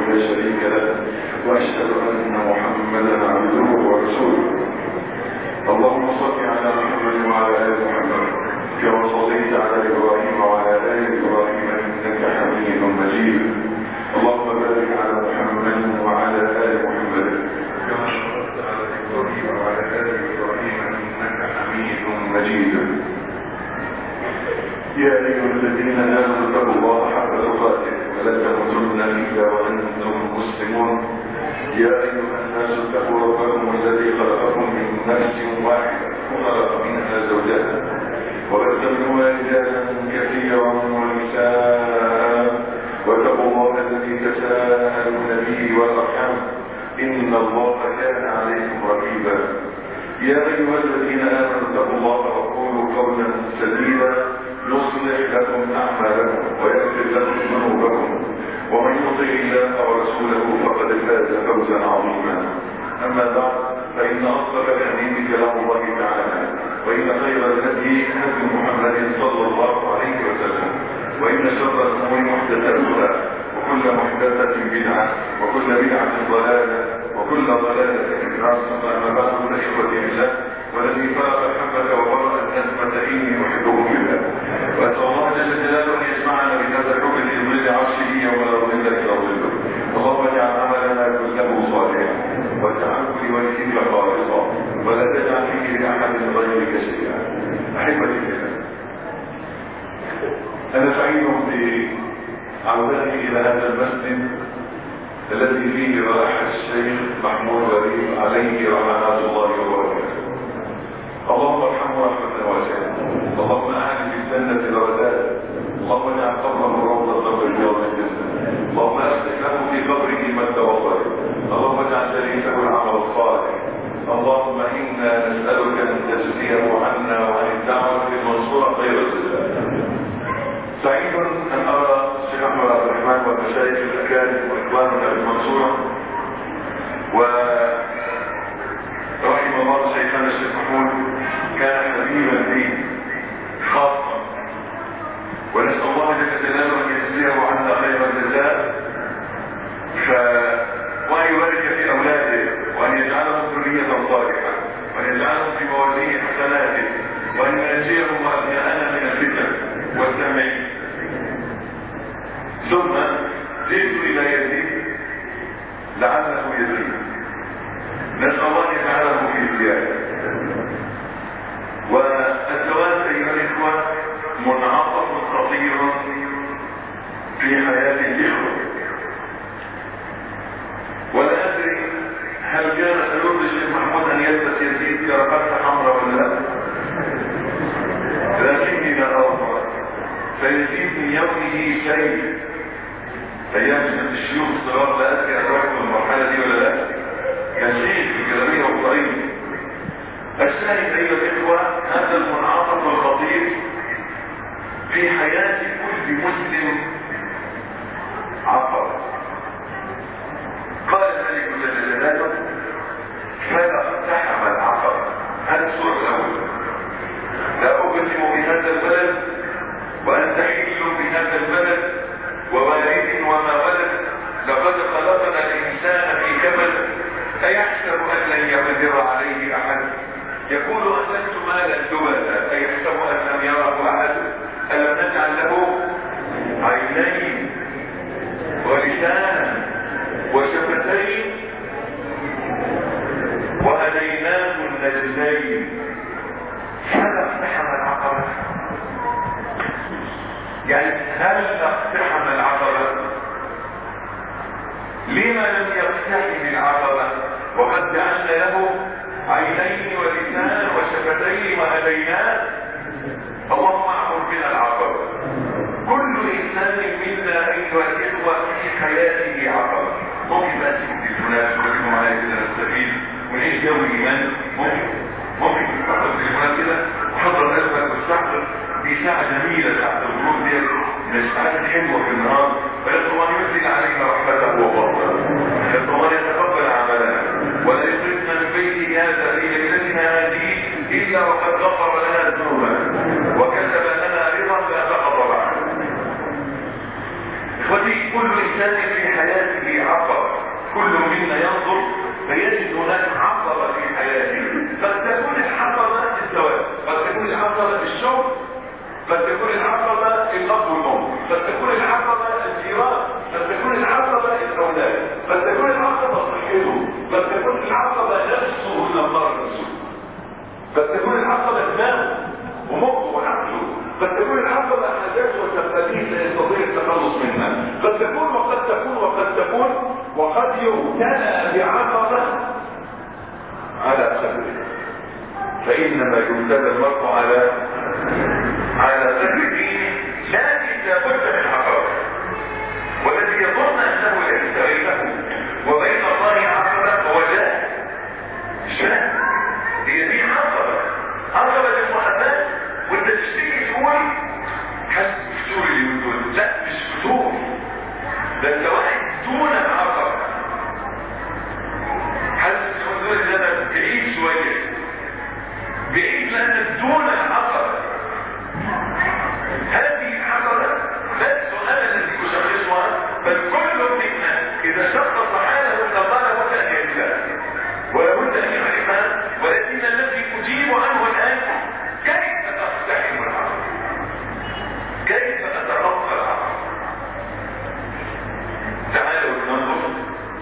لا شريك له، وأشهد أن محمدا عبده ورسوله. اللهم صل على محمد وعلى آل محمد كما صليت على إبراهيم وعلى آل إبراهيم إنك حميد مجيد. اللهم بارك على محمد وعلى آل محمد كما باركت على إبراهيم وعلى آل إبراهيم إنك حميد مجيد. يا أيها الذين آمنوا اتقوا الله حق تقاته ولا تموتن إلا وأنتم مسلمون. يا أيها الناس اتقوا ربكم الذي خلقكم من نفس واحدة وخلق منها زوجها وبث منهما رجالا كثيرا ونساء واتقوا الله الذي تساءلون به والأرحام إن الله كان عليكم رقيبا. يا أيها الذين آمنوا اتقوا الله وقولوا قولا سديدا يصلح لكم أعمالكم ويغفر لكم ذنوبكم ومن يطع الله ورسوله فقد فاز فوزا عظيما. أما بعد فإن أصدق الحديث كلام الله تعالى وإن خير الهدي هدي محمد صلى الله عليه وسلم وإن شر الأمور محدثاتها وكل محدثة بدعة وكل بدعة ضلالة وكل ضلالة في النار. أما بعد فإخوتي بالله والذي فرق الحبة وبرأ النسمة إني أحبكم بالله وأسأل الله جل جلاله أن يسمعنا بهذا الحب في ظل عرشه يوم لا ظل إلا ظله. اللهم اجعل عملنا كله صالحا واجعله لوجهك خالصا ولا تجعل فيه لأحد غيرك شيئا. أحبتي بالله، أنا سعيد بعودتي إلى هذا المسجد الذي فيه راح الشيخ محمود غريب عليه رحمة الله وبركاته. اللهم ارحمه رحمة واسعة، اللهم أعلم في الجنة درجات، اللهم اجعل قبره روضة من رياض الجنة، اللهم أصلح له في قبره مد بصره، اللهم اجعل شريكه العمل الصالح. اللهم إنا نسألك أن تجزيه عنا وعن الدعوة المنصورة خير الجزاء. سعيد أن أرى الشيخ أحمد عبد الرحمن والمشايخ الأكارم وإخواننا بالمنصورة، ورحم الله شيخنا الشيخ محمود كان حبيبا لي خاصا، ونسأل الله جل جلاله أن يجزيه عنا خير الجزاء وأن يبارك في أولاده وأن يجعلهم ذرية صالحة وأن يجعلهم في موازين حسناته وأن ينجيهم وأبناءنا من الفتن والسمع. ثم زدت إلى يزيد لعله يزيد، نسأل الله أن يجعله في زيادة. والزواج أيها الإخوة منعطف خطير في حياة الإخوة، ولا أدري هل كان سيرضي الشيخ محمود أن يلبس يزيد كرقصة حمراء ولا لا، لكني لا أرضى فيزيد من يومه شيء. أيام الشيوخ الصغار لا أدري أدركت المرحلة دي ولا لا، يزيد في جلبية وطريق. الشاهد أيها الإخوة هذا المنعطف الخطير في حياة كل مسلم عقل. قال الملك جل جلاله فلا اقتحم العقبة. هذا السورة الأول: لا أقسم بهذا البلد وأنت حل بهذا البلد ووالد وما ولد لقد خلقنا الإنسان في كبد أيحسب أن لن يقدر عليه أحد يقول أهلكت مالا لبدا أيحسب أن لم يره أحد ألم نجعل له عينين ولسانا وشفتين وهديناه النجدين فلا اقتحم العقبة. يعني هل اقتحم العقبة؟ لما لم يقتحم العقبة وقد جعلنا له عينين ولسانا وشفتين وهديناه؟ اللهم اعبر بنا العقبة. كل انسان منا ايها الاخوة في حياته عقبة. ممكن بقى تكون تليفونات وتكون معايا كده نستفيد ونعيش جو الايمان. ممكن تحضر تليفونات كده وحضر اسمك واستحضر. دي ساعة جميلة، ساعة الغروب دي من الساعات الحلوة في النهار. فيطلب ان ينزل علينا رحمته وفضله، يطلب ان يتقبل عملنا ولا يخرجنا من بيته هذا في ليلتنا هذه الا وقد غفر لنا ذنوبنا وكتب لنا رضا لا سقط بعد. اخوتي كل انسان في حياته عقل كل منا ينظر فيجد هناك عقبة في حياته، قد تكون العقبة الزواج، قد تكون العقبة الشغل، قد تكون العقبة الأب والأم، قد تكون العقبة الجيران، قد تكون العقبة الأولاد، قد تكون العقبة صحته، قد تكون العقبة نفسه من الله نفسه، قد تكون العقبة دماغه ومخه وعقله، قد تكون العقبة حاجات وتقاليد لا يستطيع التخلص منها، قد تكون وقد تكون وقد تكون، وقد يبتلى بعقبة على قدره، فإنما يبتلى المرء على قدر دينه، لكن لابد من عقبة. والذي يظن أنه ليس بينه وبين الله عقبة فهو جاهل. هي دي عقبة للمحبات، وانت تشتري تقول حسب الفتور اللي بتقول لا مش فتور، ده انت واحد دون العقبة، حسب الفتور اللي انا بعيد شوية، بعيد لانك دون العقبة. هذه العقبة لست انا الذي اشخصها، بل كل منا اذا شخص حاله الله لابد ان يجلها ولابد ان يعرفها، ولكن الذي اجيب عنه الان كيف تقتحم العقبة، كيف اتخطى العقبة. تعالوا ننظر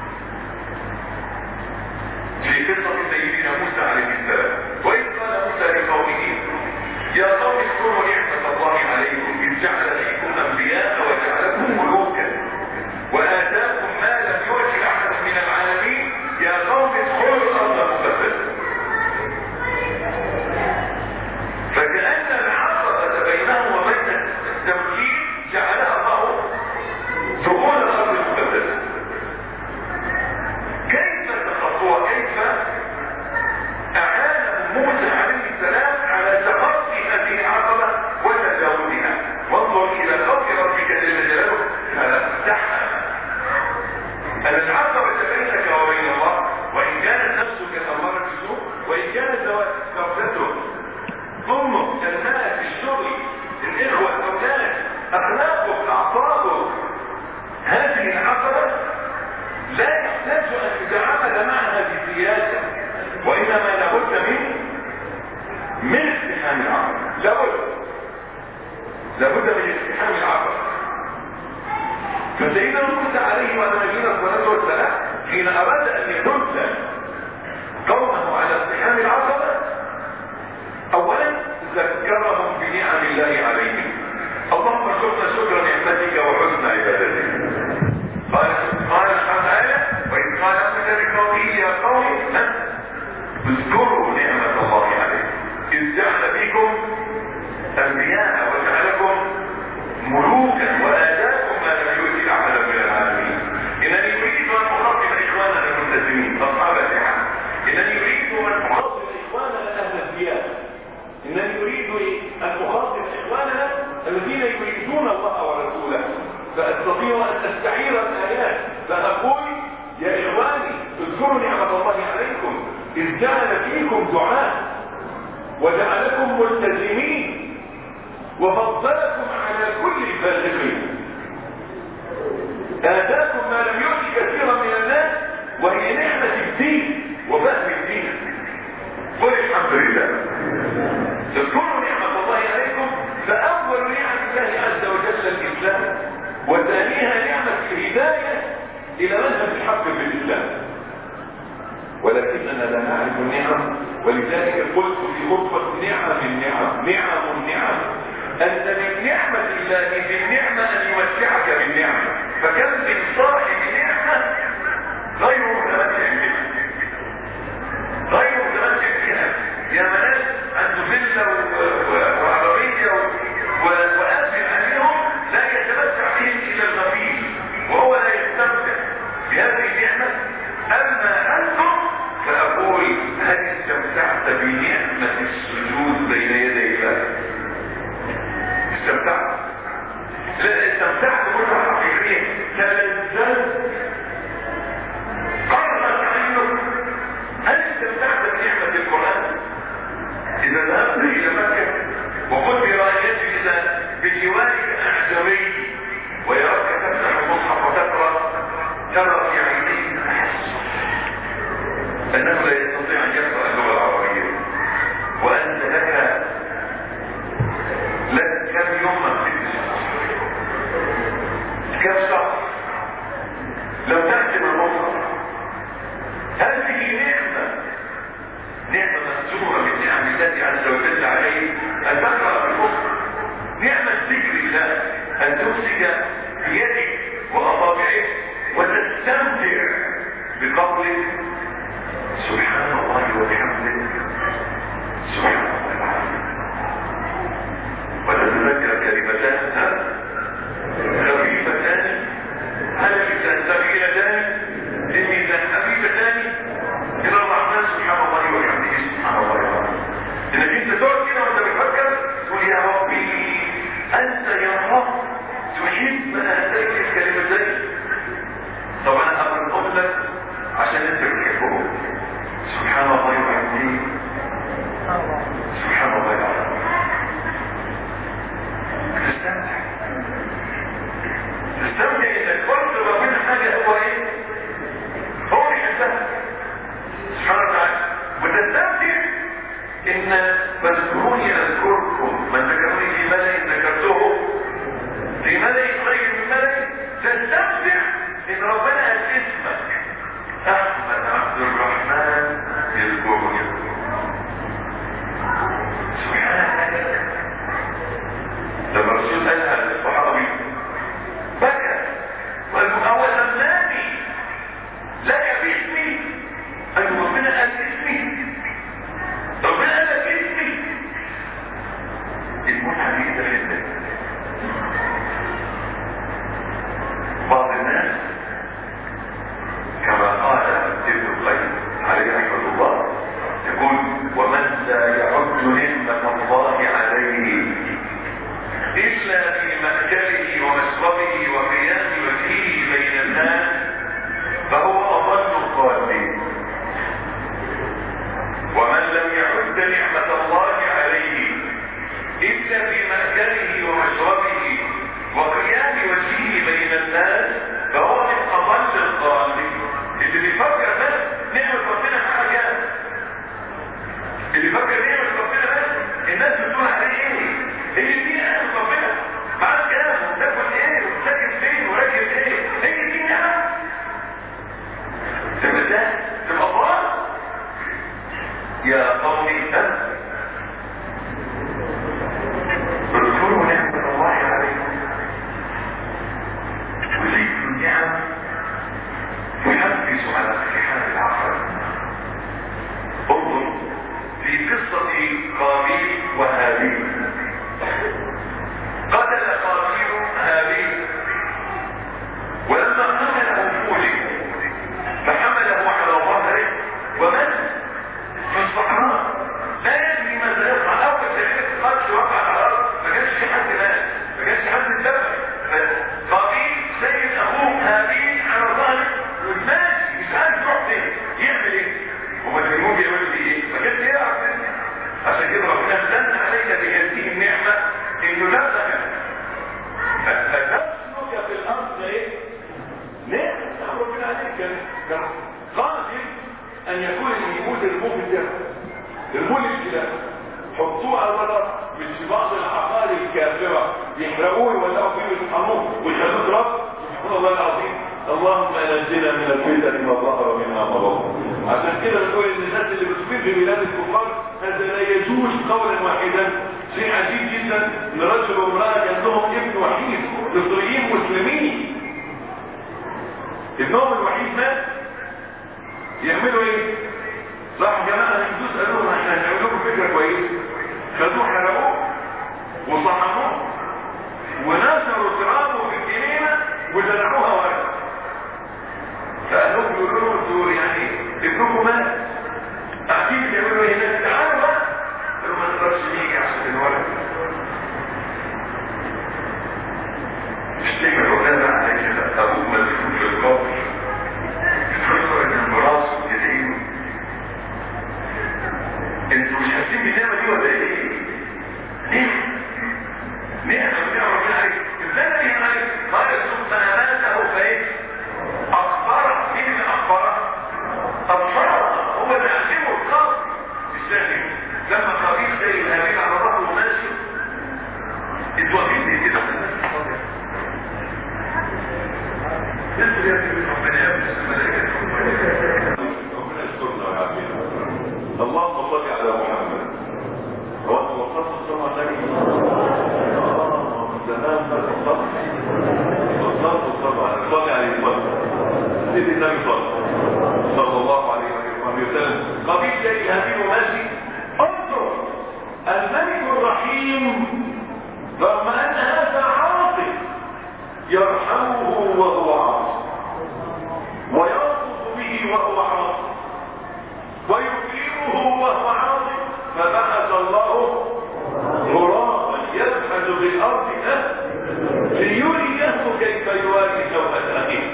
في قصة سيدنا موسى عليه السلام. وإذ قال موسى لقومه يا قوم اذكروا نعمة الله عليكم إذ جعل فيكم أنبياء وجعلكم ملوكا وآتاكم ما لم يؤت أحد من العالمين يا قوم ادخلوا الأرض المقدسة. فكأن العقبة بينهم وبين التوحيد جعلها الله دخول الأرض المقدسة. كيف تخطوها؟ كيف أعانهم موسى عليه السلام على تخطي هذه العقبة وتجاوزها؟ وانظر إلى قول ربك جل جلاله فلاقتحم. أن العقبة بينك وبين الله، وإن كانت نفسك تأمرك بالسوء، وإن كانت زوجته أمك الناس الشغل الإخوة الأولاد أخلاقك أعصابك، هذه العقبة لا يحتاج أن تتعامل معها بسياسة، وإنما لابد من اقتحام العقبة، لابد من اقتحام العقبة. فسيدنا موسى عليه وعلى نبينا الصلاة والسلام حين أراد أن يدل قومه على اقتحام العقبة أولا ذكرهم بنعم الله عليهم. اللهم ارزقنا شكر نعمتك وحسن عبادتك. قال سبحانه وتعالى وإذ قال موسى لقومه يا قوم اذكروا نعمة الله عليكم إذ جعل فيكم أنبياء وجعلكم ملوكا وآتاكم ما لم يؤت أحدا من العالمين. إنني أريد أن أخاطب إخواننا الملتزمين أصحاب السحر، إنني أريد أن أخاطب إخواننا أهل الديانة، إنني أريد أن أخاطب إخواننا الذين يريدون الله ورسوله، فأستطيع أن أستعير الآيات فأقول يا إخواني اذكروا نعمة الله عليكم إذ جعل فيكم دعاء وجعلكم ملتزمين وفضلكم على كل الفاسقين، آتاكم ما لم يؤت كثيرا من الناس وهي نعمة الدين وفهم الدين. قل الحمد لله. اذكروا نعمة الله عليكم، فأول نعمة الله عز وجل الإسلام، وثانيها نعمة الهداية إلى منهج الحق في الإسلام، ولكننا لا نعرف النعم. ولذلك قلت في خطبة نعم أن من نعمة الله بالنعمة أن يمتعك بالنعمة، فكم من صاحب نعمة غير متمتع بها، يا مناس عنده فيلا وعربية وأسفل عليهم لا يتمتع بهم إلى الغفير وهو لا يستمتع بهذه النعمة. أما أنتم فأقول هل استمتعت بنعمة السجود بين يدي الله؟ استمتعت؟ لا استمتعت مرة حقيقية، تلذذت لم تأتي من أخرى. هذه نعمة مسجورة من نعم الله عز وجل عليه أن تقرأ بالأخرى. نعمة ذكر الله أن تمسك بيدك وأصابعك وتستمتع بقولك سبحان الله وبحمده سبحان الله العظيم. وتتذكر كلمتان خفيفتان على اللسان ثقيلتان للميزان خفيفتان الى الرحمن سبحان الله وبحمده سبحان الله العظيم. انك انت تقعد كده وانت بتفكر تقول يا ربي انت يا رب تحب هاتين الكلمتين. طبعا انا اقول لك عشان انت بتحبه سبحان الله وبحمده سبحان الله العظيم. تستمتع انك قلت ربنا حاجه هو ايه؟ هو يحبها سبحانه وتعالى. وتستمتع ان فاذكروني اذكركم من ذكرني في ملأ ذكرته في ملأ خير من ملأ. تستمتع ان ربنا قال اسمك احمد عبد الرحمن يذكرني سبحانك. لما الرسول قالها للصحابي بكى وقال أولمناني لك باسمي. قال ربنا قال اسمي، ربنا قال لك اسمي. المتعة دي جدا. بعض الناس كما قال ابن القيم عليه رحمة الله يقول ومن لا يعد نعمة الله عليه إلا في مأكله ومشربه وقيام وجهه بين الناس فهو أضل الضالين. ومن لم يعد نعمة الله عليه إلا في مأكله ومشربه وقيام وجهه بين الناس فهو من أضل الضالين. اللي بيفكر بس نعمة ربنا حاجة، اللي بيفكر نعمة ربنا بس الناس بتقول عليه ايه؟ هي دي نعمة ربنا بعد كلام وتاكل ايه وتسكن فين وراكب ايه؟ هي دي نعمة. تبقى ضال يا قومي اذكروا نعمة الله عليكم وذكر النعم يحفز على اقتحام العقل. انظر في قصة قابيل وهابيل. قتل قابيل هابيل ولما قتله فولي فحمله على ظهره ومات في الصحراء لا يدري ماذا يفعل. اول تجربة قتل وقع على الارض ما كانش في حد مات، ما كانش حد اتبع. قابيل سيد اخوه هابيل على ظهره والماشي مش عارف يروح فين يعمل ايه. هما اللي بيعملوا فيه ايه؟ ما كانش يعرف. عشان كده ربنا امتن عليك بهذه النعمه انه لا تخف فتسلك في الارض ايه؟ نعمه ربنا عليك. كان قادر ان يكون الوجود المبدع الملك ده حطوه على الارض مش في بعض العقار الكافره يحرقوه ويولعوا فيه ويطحنوه ويخلوه رب. سبحان الله العظيم. اللهم نجنا من الفتن ما ظهر منها ما بطن. عشان كده بنقول ان الناس اللي بتصير في بلاد الكفار هذا لا يجوز قولا واحدا. شيء عجيب جدا ان رجل وامراه كان لهم ابن وحيد مصريين مسلمين، ابنهم الوحيد مات. يعملوا ايه؟ راح جماعه الهندوس قالوا لهم احنا هنعمل لكم فكره كويسه. خدوه حرقوه وصحنوه ونشروا ترابه في الجنينه وزرعوها ورد. فقالوا يقولوا له يعني ابنكم مات قاعدين يعملوا ايه هناك؟ تعالوا بقى. قالوا ما نقدرش نيجي عشان الولد. مش تيجي ربنا عليك ابوك مدفون في القبر تفكر ان براسه تدعيه. انتوا مش حاسين بالنعمه دي ولا ايه؟ نعمه ربنا عليك. ازاي نعمه عليك؟ قال ثم اماته اللهم صل على محمد. هو وصلت الصلاة على النبي؟ زمان ما وصلت الصلاة. صلي عليه سيدي النبي صلى الله عليه وسلم. قبيل جاي هذه المسجد انظر الملك الرحيم رغم ان هذا عاصي يرحمه وهو عاصي ويرفض به وهو عاصي ويكرمه وهو عاصي، فبعث الله غرابا يبحث بالارض ليريه كيف يواري سوءة اخيه.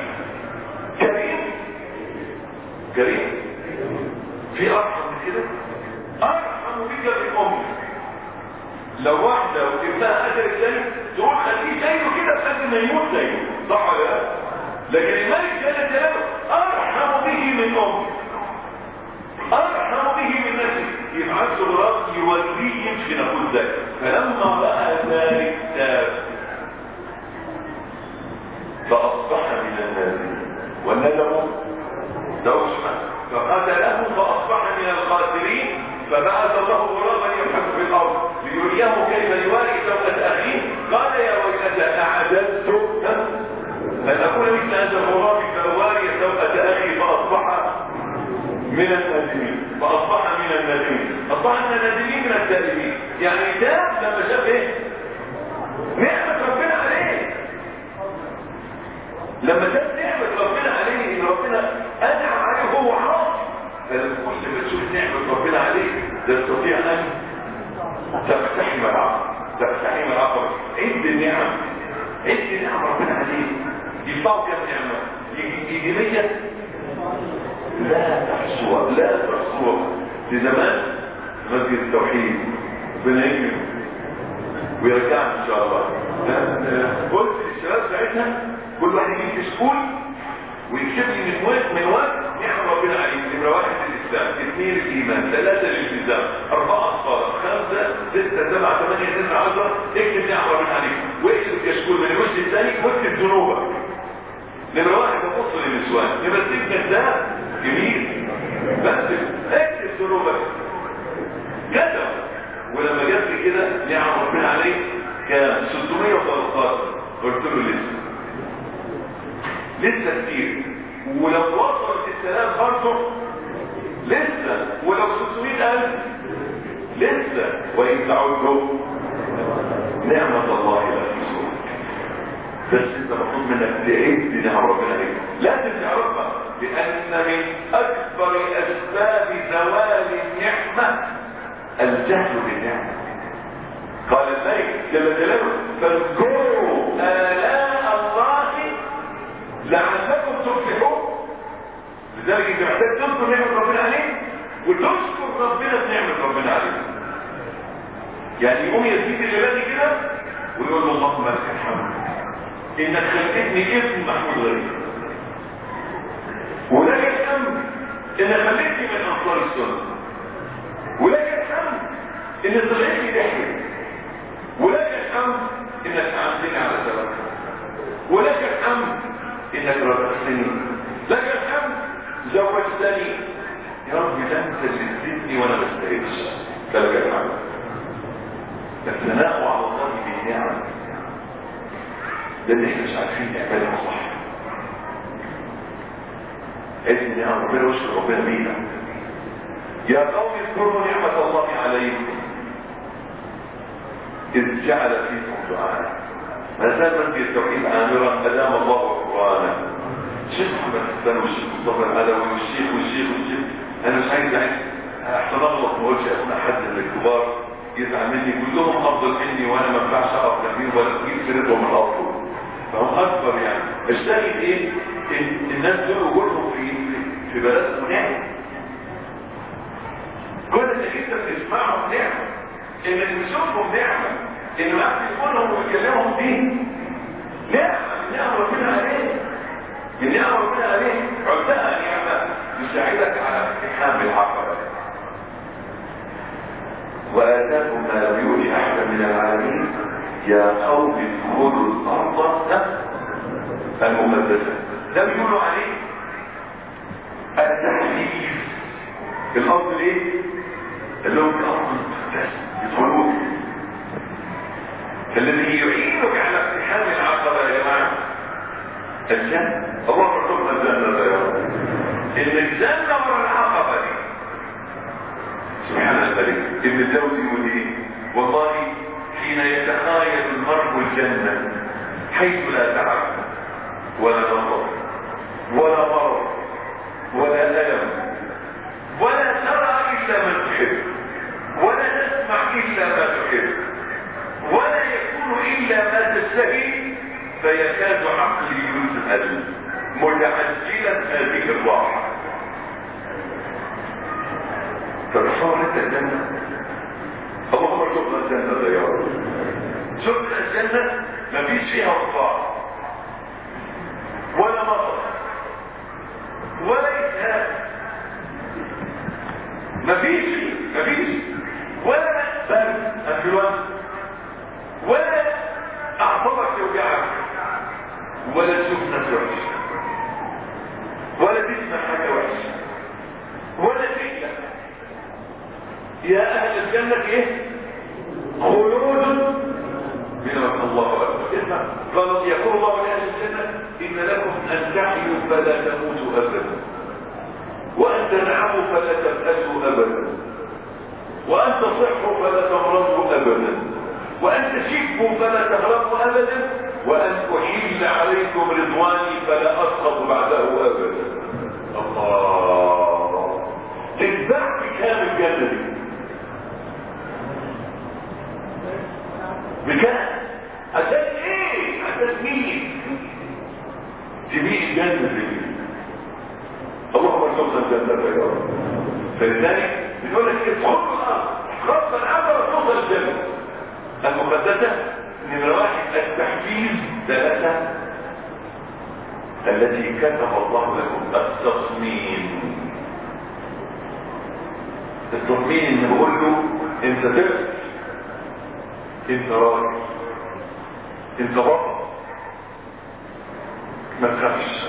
كريم في ارحم من كده؟ ارحم بك من امك. لو واحده وابنها قتل الثاني تقول خليه زيه كده لحد ما يموت زيه، صح ولا لا؟ لكن الملك جل جلاله ارحم به من امك، ارحم به من نفسه. يبعث غراب يوريه يمشي نقول ذلك. فلما راى ذلك تاب فاصبح من النادمين والندم دوشما فقتله فاصبح من الخاسرين. فبعث الله غرابا يبحث في الارض ليريه كيف يواري سوءة اخيه. قال يا ويلتى اعددت ان اكون مثل هذا الغراب فاواري سوءة اخي فاصبح من النادمين. اصبح من النادمين من التائبين. يعني تاب لما شاف ايه؟ نعمة ربنا عليه. لما شاف نعمة ربنا عليه ان ربنا انعم عليه وهو عاصي. فلما كل ما تشوف نعمة ربنا عليه تستطيع ان تقتحم العقبة. عد النعم ربنا عليه. يطلعوا كم نعمة؟ يجي 100 لا تحصوها. في زمان مسجد التوحيد ربنا يكرمه ويرجعنا ان شاء الله. قلت للشباب ساعتها كل واحد يجيب كشكول ويكتب لي من وقت نعم ربنا عليه. نمرة 1 الاسلام، 2 الايمان، 3 الالتزام، 4 الصلاه، 5 6 7 8 9 10. اكتب نعم ربنا عليه واكتب كشكول من الوجه الثاني واكتب ذنوبك. نمرة 1 تبص للنسوان. نمرة 2 كذاب جميل بس اكتب ذنوبك كذب. ولما جت لي كده نعم ربنا عليه كان 613. قلت له لسه كتير. ولو وصلت السلام برضه لسه. ولو 600,000 لسه. وإن تعودوا نعمة الله لا تحصوها. بس انت مطلوب منك تعد نعم ربنا عليك. لازم تعرفها لأن من أكبر أسباب زوال النعمة الجهل بالنعمة. قال الملك جل جلاله فاذكروا آلاء الله لعلكم تفلحون. لذلك انت محتاج تذكر نعمة ربنا عليك وتشكر ربنا بنعمة ربنا عليك. يعني يقوم يزيد الجلالي كده ويقول له اللهم لك الحمد انك خلقتني ابن محمود غريب، ولك الحمد انك خلقتني من انصار السنة، ولك الحمد انك طلعتني لحية، ولك الحمد انك عملتني على سبب، ولك الحمد انك رزقتني، لك الحمد زوجتني. يا رب ده انت اللي اديتني وانا ما استاهلش. فلك الحمد. الثناء على الله بالنعم ده اللي احنا مش عارفين نعملها صح. اذن نعم ربنا واشكر ربنا بينا. يا قوم اذكروا نعمة الله عليكم اذ جعل فيكم دعاء. ما زال مسجد التوحيد عامرا ادام الله قرآنا. الشيخ محمد حسان والشيخ مصطفى العلوي والشيخ انا مش عايز احسن اغلط ما اقولش اسمع حد من الكبار يزعل مني. كلهم افضل مني وانا ما ينفعش اقف جنبيهم ولا اجيب سيرتهم الافضل. فهم اكبر يعني. الشاهد ايه؟ الناس دول وجودهم في بلدهم نعمه. كل اللي انت بتسمعهم نعمه، انك تشوفهم نعمه، ان معاك تقولهم وتكلمهم دي نعمه ربنا عليه. النعمه ربنا عليه عدها نعمه يساعدك على اقتحام العقبه. وآتاكم ما لم يؤت أحدا من العالمين يا قوم ادخلوا الأرض المقدسة ده بيقولوا عليه التحديث. الارض ليه؟ اللي هو الارض المقدسه يدخلوه. الذي يعينك على اقتحام العقبه يا جماعه الجنه. الله رزقنا الجنه يا رب. ان الجنه ورا العقبه دي. سبحان الملك. ابن الجوزي يقول ايه؟ والله حين يتخايل المرء الجنه حيث لا تعب ولا نظر ولا مرض ولا ألم ولا ترى إلا ما تحب ولا تسمع إلا ما تحب ولا يكون إلا ما تشتهي فيكاد عقلي يسأل متعجلا هذه الراحة. فتصور انت الجنة. اللهم ارزقنا الجنة يا رب. شفنا الجنة مفيش فيها وقاع ولا مطر ولا إسهاب. مفيش ولا برد أفلوان ولا أعصابك توجعك ولا تشوف ناس وحشة ولا تسمع حاجة وحشة ولا تحلم. يا أهل الجنة إيه؟ خلود من الله أكبر. اسمع قال يقول الله لأهل الجنة إن لكم أن تحيوا فلا تموتوا أبدا وأن تنعموا فلا تبأسوا أبدا وأن تصحوا فلا تمرضوا أبدا وأن تشبوا فلا تغرقوا أبدا وأن أحل عليكم رضواني فلا أسقط بعده أبدا. الله تتبع بكام الجنة دي؟ بكام؟ عشان ايه؟ عشان مين؟ تبيع الجنة دي. اللهم ارزقنا الجنة يا رب. فلذلك بنقول لك ادخلوا الارض غصبا عنك توصل الجنة المقدسة. نمرة واحد التحفيز. ثلاثة التي كتب الله لكم التصميم. التصميم اللي بقول له انت تقف، انت راجل، انت بطل، ما تخافش،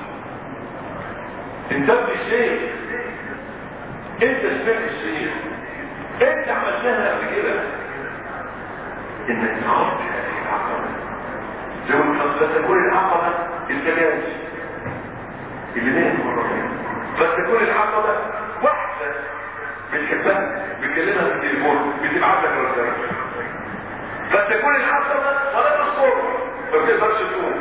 انت ابن الشيخ، انت سمعت الشيخ، انت عملتها قبل كده. انك تخاف هذه العقبه زي ما فتكون العقبه التجاوز اللي نام مرة. فتكون العقبه واحده بتحبها بتكلمها في التليفون بتبعت لك رسائل. فتكون العقبه صلاه الصبح ما بتقدرش تقوم.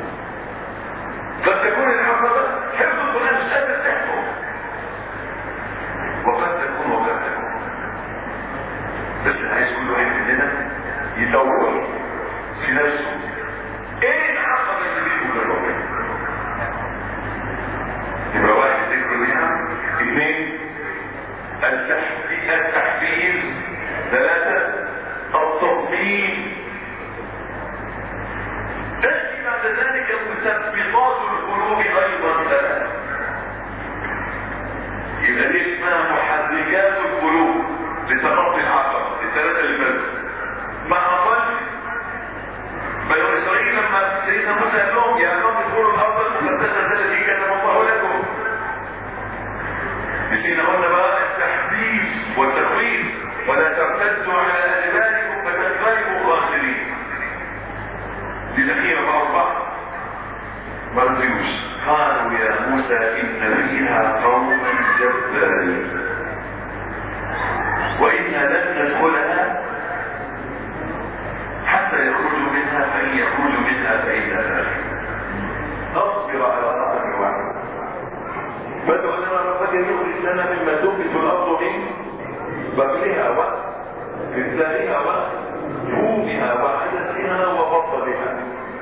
فتكون العقبه حفظ القران مش قادر تحفظ. وقد تكون بس عايز كل واحد مننا يدور في نفسه ايه العقبه اللي بينه وبين ربنا. يبقى واحد ذكر منها. اثنين التحفيز. ثلاثه التصميم. تأتي بعد ذلك مثبطات القلوب ايضا ثلاثه. يبقى دي اسمها محركات القلوب لتخطي العقبه الثلاثه اللي فاتوا. مع قلب بنو اسرائيل لما سيدنا موسى قال لهم يا قوم ادخلوا الارض المقدسه التي كتب الله لكم. نسينا قلنا بقى التحديث والتخويف ولا ترتدوا على ادباركم فتنقلبوا خاسرين. دي الاخيره مع بعض ما رضيوش. قالوا يا موسى ان فيها قوما جبارين وانا لن ندخلها حتى يخرجوا منها فإن يخرجوا منها فإنا ذلك. أصبر على طاعة واحد. بدأ أننا ربك يخرج لنا مما تنبت الأرض من بقلها وكتابها وجومها وعدسها وبطلها.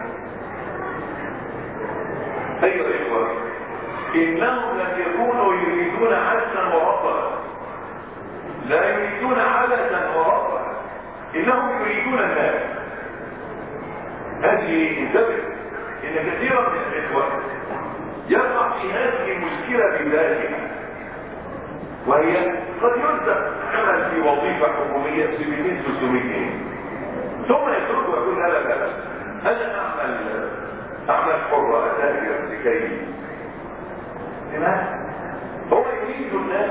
أيها الإخوة إنهم لم يكونوا يريدون عدسا وربا. لا يريدون عدسا وربا إنهم يريدون الناس. هذه انتبه إن كثيرا من الإخوة يقع في هذه المشكلة بذاتها، وهي قد يلزم عمل في وظيفة حكومية ب 200-300 جنيه ثم يترك ويقول لا أنا أعمل حرة أتاجر الكيد. لماذا؟ هو يريد الناس،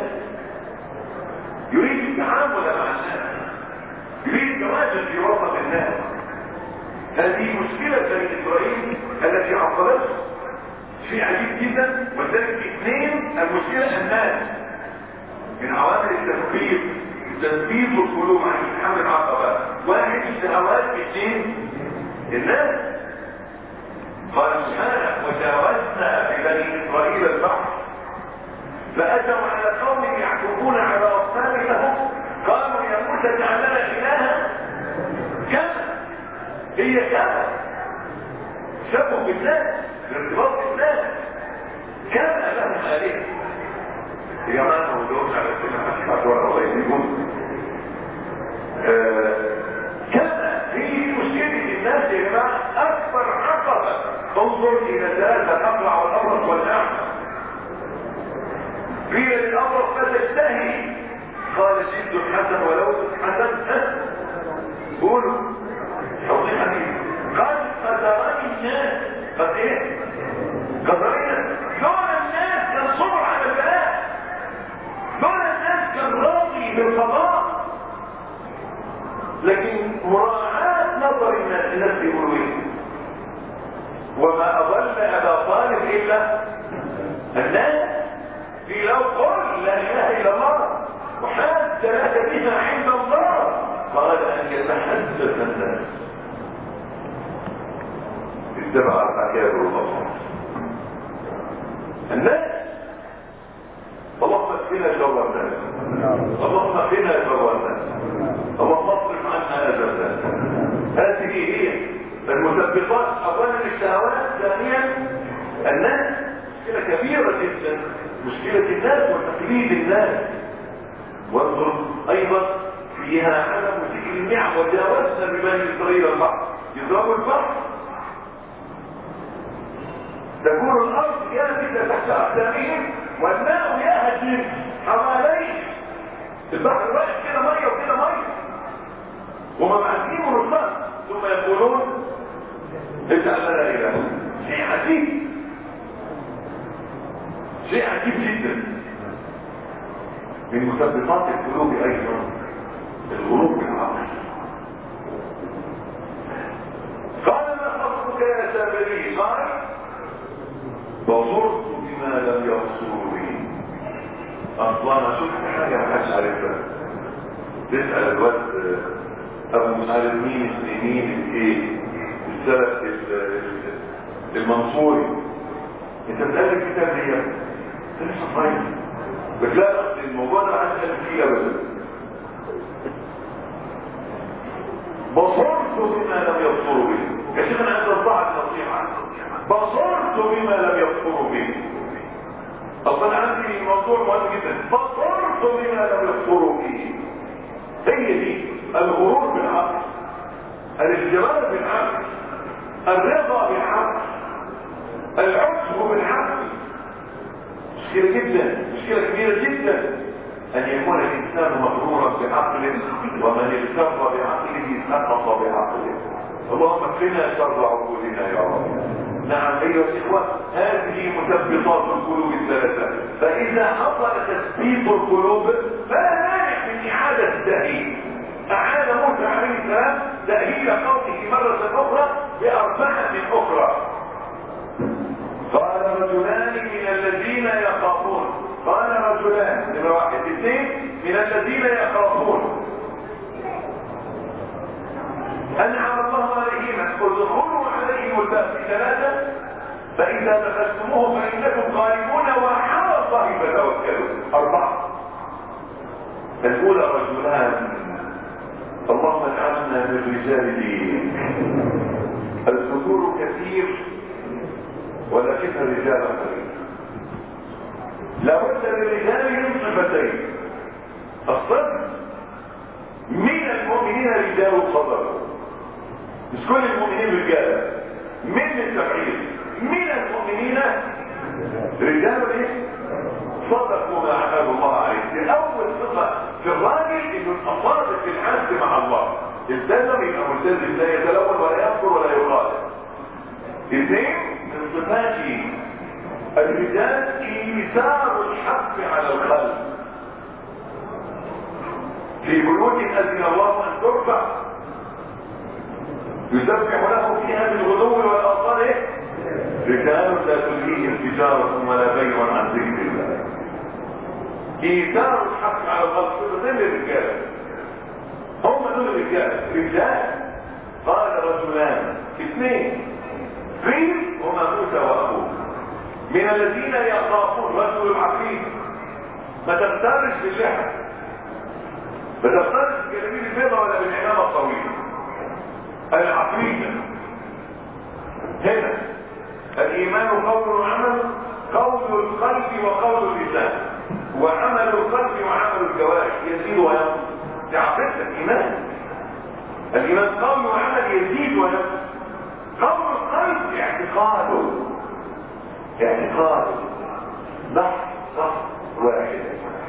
يريد التعامل مع الناس، يريد التواجد في وسط الناس. هذه مشكلة بني إسرائيل التي عقبته شيء عجيب جدا. وذلك اثنين، المشكلة الناس من عوامل التثبيت القلوب عن اتحاد العقبة. واحد الشهوات، اثنين الناس. قال سبحانه وجاوزنا ببني إسرائيل البحر فأتوا على قوم يعكفون على أصنام لهم قالوا يا موسى اجعل لنا إلها كما هي كما شبه بالناس، الارتباط بالناس كما لهم آلهة. يا جماعة ما بدوش على السنة حتى الله يجيبون كما هي مشكلة الناس يا جماعة. أكبر عقبة انظر إلى ثلاثة الأقرع والأبرص والأعمى. قيل للأبرص فتشتهي قال جد حسن ولو حسن قولوا توضيح حديث قال قدرني الناس قد ايه قدرنا دون الناس كان صبر على البلاء، دون الناس كان راضي بالقضاء. لكن مراعاة نظر الناس يقولوا ايه؟ وما اضل ابا طالب الا الناس. في لو قل لا اله الا الله وحاج لك بها عند الله قال ان يتحدث الناس اتبع الاكابر والأصحاب الناس. اللهم اكفنا شر الناس، اللهم اكفنا شر الناس، اللهم اصرف عنا اذى الناس. هذه هي المثبطات. اولا الشهوات، ثانيا الناس. مشكله كبيره جدا، مشكله الناس وتقليد الناس. وانظر ايضا فيها عدم ذكر النعم. وجاوزنا ببني اسرائيل البحر يضربوا البحر تكون الارض يابسه تحت اقدامهم والماء يهجم حواليه. البحر واقف كده ميه وكده ميه وما معديين رصاص ثم يقولون اجعل لنا اله. شيء عجيب، شيء عجيب جدا. من مثبطات القلوب ايضا الغروب بالعقل. قال ما خطبك يا سامري؟ قال بصرت بما لم يبصروا به. اصلا انا شفت حاجه ما حدش عارفها. تسال الواد ابو مش عارف مين السنين ايه السلف المنصوري، انت بتقلب كتاب ليه؟ انت لسه صغير. بس لا الموضوع ده ما حدش قال فيه ابدا. بصرت بما لم يبصروا به. يا شيخ انا عايز اطلع النصيحه. بصرت بما لم يبصروا به. اصلا عندي موضوع مهم جدا. بصرت بما لم يبصروا به. هي دي الغرور بالعقل، الاجتماع بالعقل، الرضا بالعقل، العجب بالعقل. مشكلة جدا، مشكلة كبيرة جدا ان يكون الانسان مغرورا بعقله ومن اغتر بعقله سقط بعقله. اللهم اكفنا شر عقولنا يا رب. نعم ايها الاخوه، هذه مثبطات القلوب الثلاثه. فاذا حصل تثبيت القلوب فلا مانع من اعاده التاهيل. اعاد موسى عليه السلام تاهيل قومه مره اخرى باربعه اخرى. قال رجلان من الذين يخافون. قال رجلان نمرة واحد. اثنين من الذين يخافون انعم الله عليهم ادخلوا عليهم الباب. ثلاثه فاذا دخلتموه فانكم غالبون وعلى الله فتوكلوا. اربعه. الاولى رجلان اللهم اجعلنا من رجال دينك. الذكور كثير ولكن الرجال قليل. لابد للرجال من صفتين. الصدق، من المؤمنين رجال صدق. مش كل المؤمنين رجال، من التبعير. من المؤمنين رجال ايه؟ صدقوا ما عهد الله عليه. اول صفه في الراجل انه الصادق في العهد مع الله. التزم يبقى ملتزم، لا يتلون ولا يكفر ولا يخالف. اثنين من صفاته الرجال إيثار الحق على الخلق. في بيوت أذن الله أن ترفع يسبح له فيها بالغدو والآصال إيه؟ رجال لا تلهيهم تجارة ولا بيع عن ذكر الله. إيثار الحق على الخلق دول الرجال، هم دول الرجال. رجال قال رجلان اثنين قيل هما موسى واخوه من الذين يخافون. رجل العقيد ما تغترش باللحى، ما تغترش بالجلابيب البيضاء ولا بالعمامه الطويله. العقيده هنا الايمان قول وعمل، قول القلب وقول اللسان، وعمل القلب وعمل الجوارح يزيد وينقص. دي عقيده الايمان. الايمان قول وعمل يزيد وينقص. قول القلب اعتقاده لحظة واحدة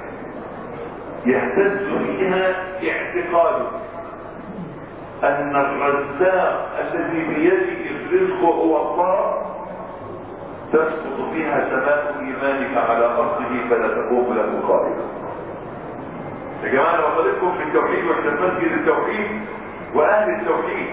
يهتز فيها اعتقاده ان الرزاق الذي بيده الرزق هو الله، تسقط فيها سماء ايمانك على ارضه فلا تقوم له قائمة. يا جماعة انا بطلبكم في التوحيد واحتفالات التوحيد واهل التوحيد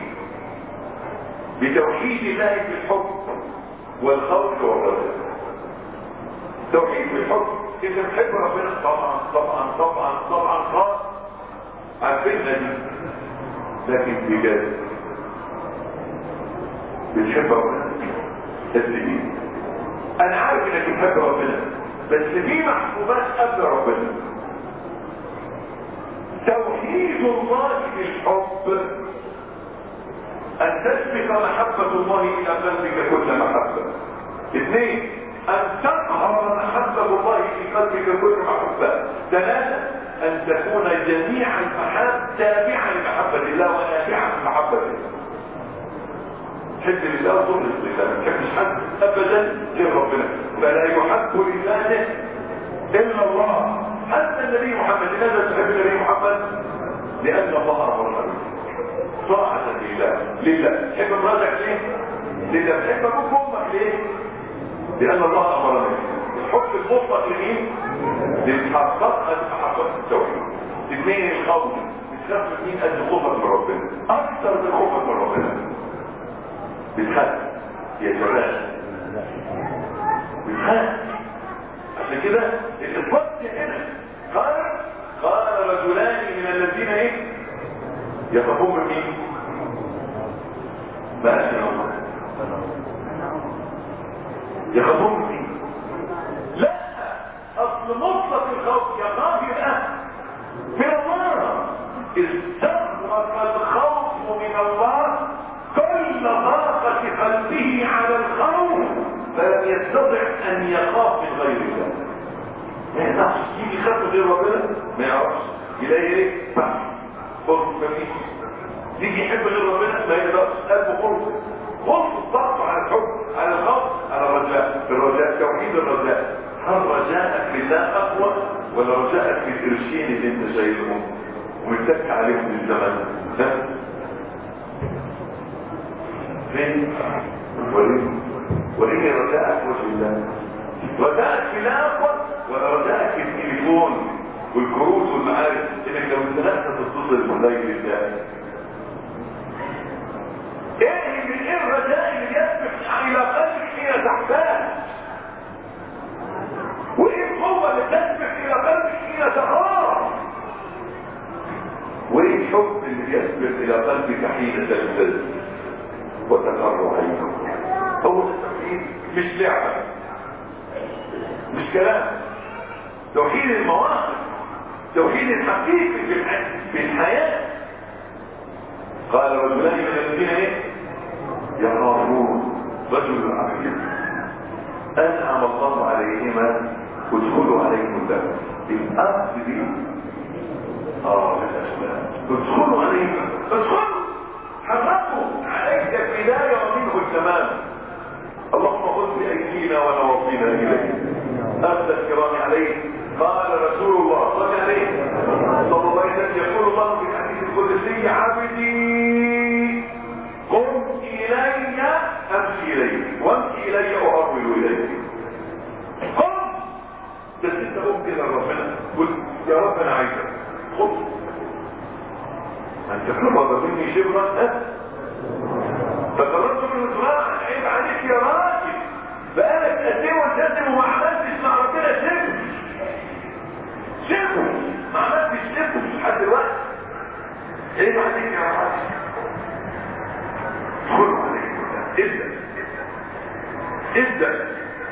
بتوحيد الله في الحب والخوف والرجاء. توحيد في الحب، اذا بتحب ربنا طبعا خاص عارفينها دي، لكن بجد بتحب ربنا تسلمي. انا عارف انك بتحب ربنا، بس في محبوبات قبل ربنا. توحيد الله في الحب ان تسبق محبة الله الى قلبك كل محبة. اثنين، ان تقهر محبة الله في قلبك كل محبة. ثلاثة، ان تكون جميع المحاب تابعة لمحبة الله ونافعة لمحبة الله. تحب لله وتخلص لله، ما تحبش حد ابدا غير ربنا، فلا يحب لله الا الله. حتى النبي محمد، لماذا تحب النبي محمد؟ لان الله امرنا به طاعة لله. تحب مراتك ليه؟ لله. تحب ابوك وامك ليه؟ لان الله امرنا به. الحب المطلق لمين؟ لتحقق التوحيد. اثنين، الخوف. بتخاف من مين؟ قد خوفك من ربنا، اكثر من خوفك من ربنا. بتخاف يا شباب، بتخاف. عشان كده الفرق هنا قال رجلان من الذين ايه يخافون من مين؟ ما اسمع الله يخافون من مين؟ لا، اصل مطلق الخوف يخاف يبقى من الله. استغرق الخوف من الله كل ضاقة قلبه على الخوف، فلم يستطع ان يخاف من غير الله. ما يقدرش يجي يخاف من غير ربنا، ما يعرفش. يلاقي ايه؟ خلص مفيش. يجي يحب غير ربنا، ما يقدرش. قلبه خلص الضغط على الحب، على الخوف، على الرجاء. الرجاء توحيد الرجاء. هل رجاءك لله اقوى ولا رجاءك في القرشين اللي انت شايلهم ومتك عليهم من زمان؟ فين؟ وريني رجاءك وجه الله. رجاءك في الله اقوى ولا رجاءك في التليفون والكروت والمعارف، انك لو اتنقلت تتصل بالليل لله؟ ايه الرجاء اللي يسبق الى قلبك حين تحتاج؟ وايه القوه اللي تسبق الى قلبك حين تخاف؟ وايه الحب اللي يسبق الى قلبك حين تلتز وتقر عينك؟ هو التوحيد مش لعبه، مش كلام. توحيد المواقف، توحيد الحقيقي في الحياه. قال رجلان من الذين ايه يخافون. رجل عقيل انعم الله عليهما ادخلوا عليهم الباب. الارض دي الاسلام. ادخلوا عليهم، ادخلوا، حرقوا عليك البدايه ومنه التمام. اللهم خذ بايدينا ونواصينا اليك. اخذ الكرام عليه. قال رسول الله صلى الله عليه وسلم يقول الله في الحديث القدسي: عبدي قم الي امشي اليك، وامشي الي اهرول اليك. قوم كده لربنا قل يا رب انا عايزك خد انت طلب مني شبرا فطلبت منه دعاء عيب عليك يا راجل بقالك قديه وتقدم وما عملتش مع ربنا سيبه ما عملتش سيبه لحد دلوقتي عيب عليك يا راجل خد عليك ابدأ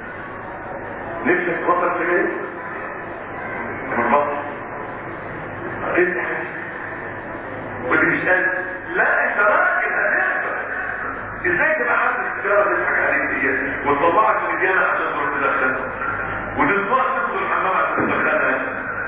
نفسك تبطل سجاير من بطل ابدأ ودي مش قادر لا انت راجل هتقدر ازاي تبقى عارف السجارة تضحك عليك دي وتطلعك من الجامعة عشان تروح تدخلها وتطلعك تدخل الحمام عشان تدخلها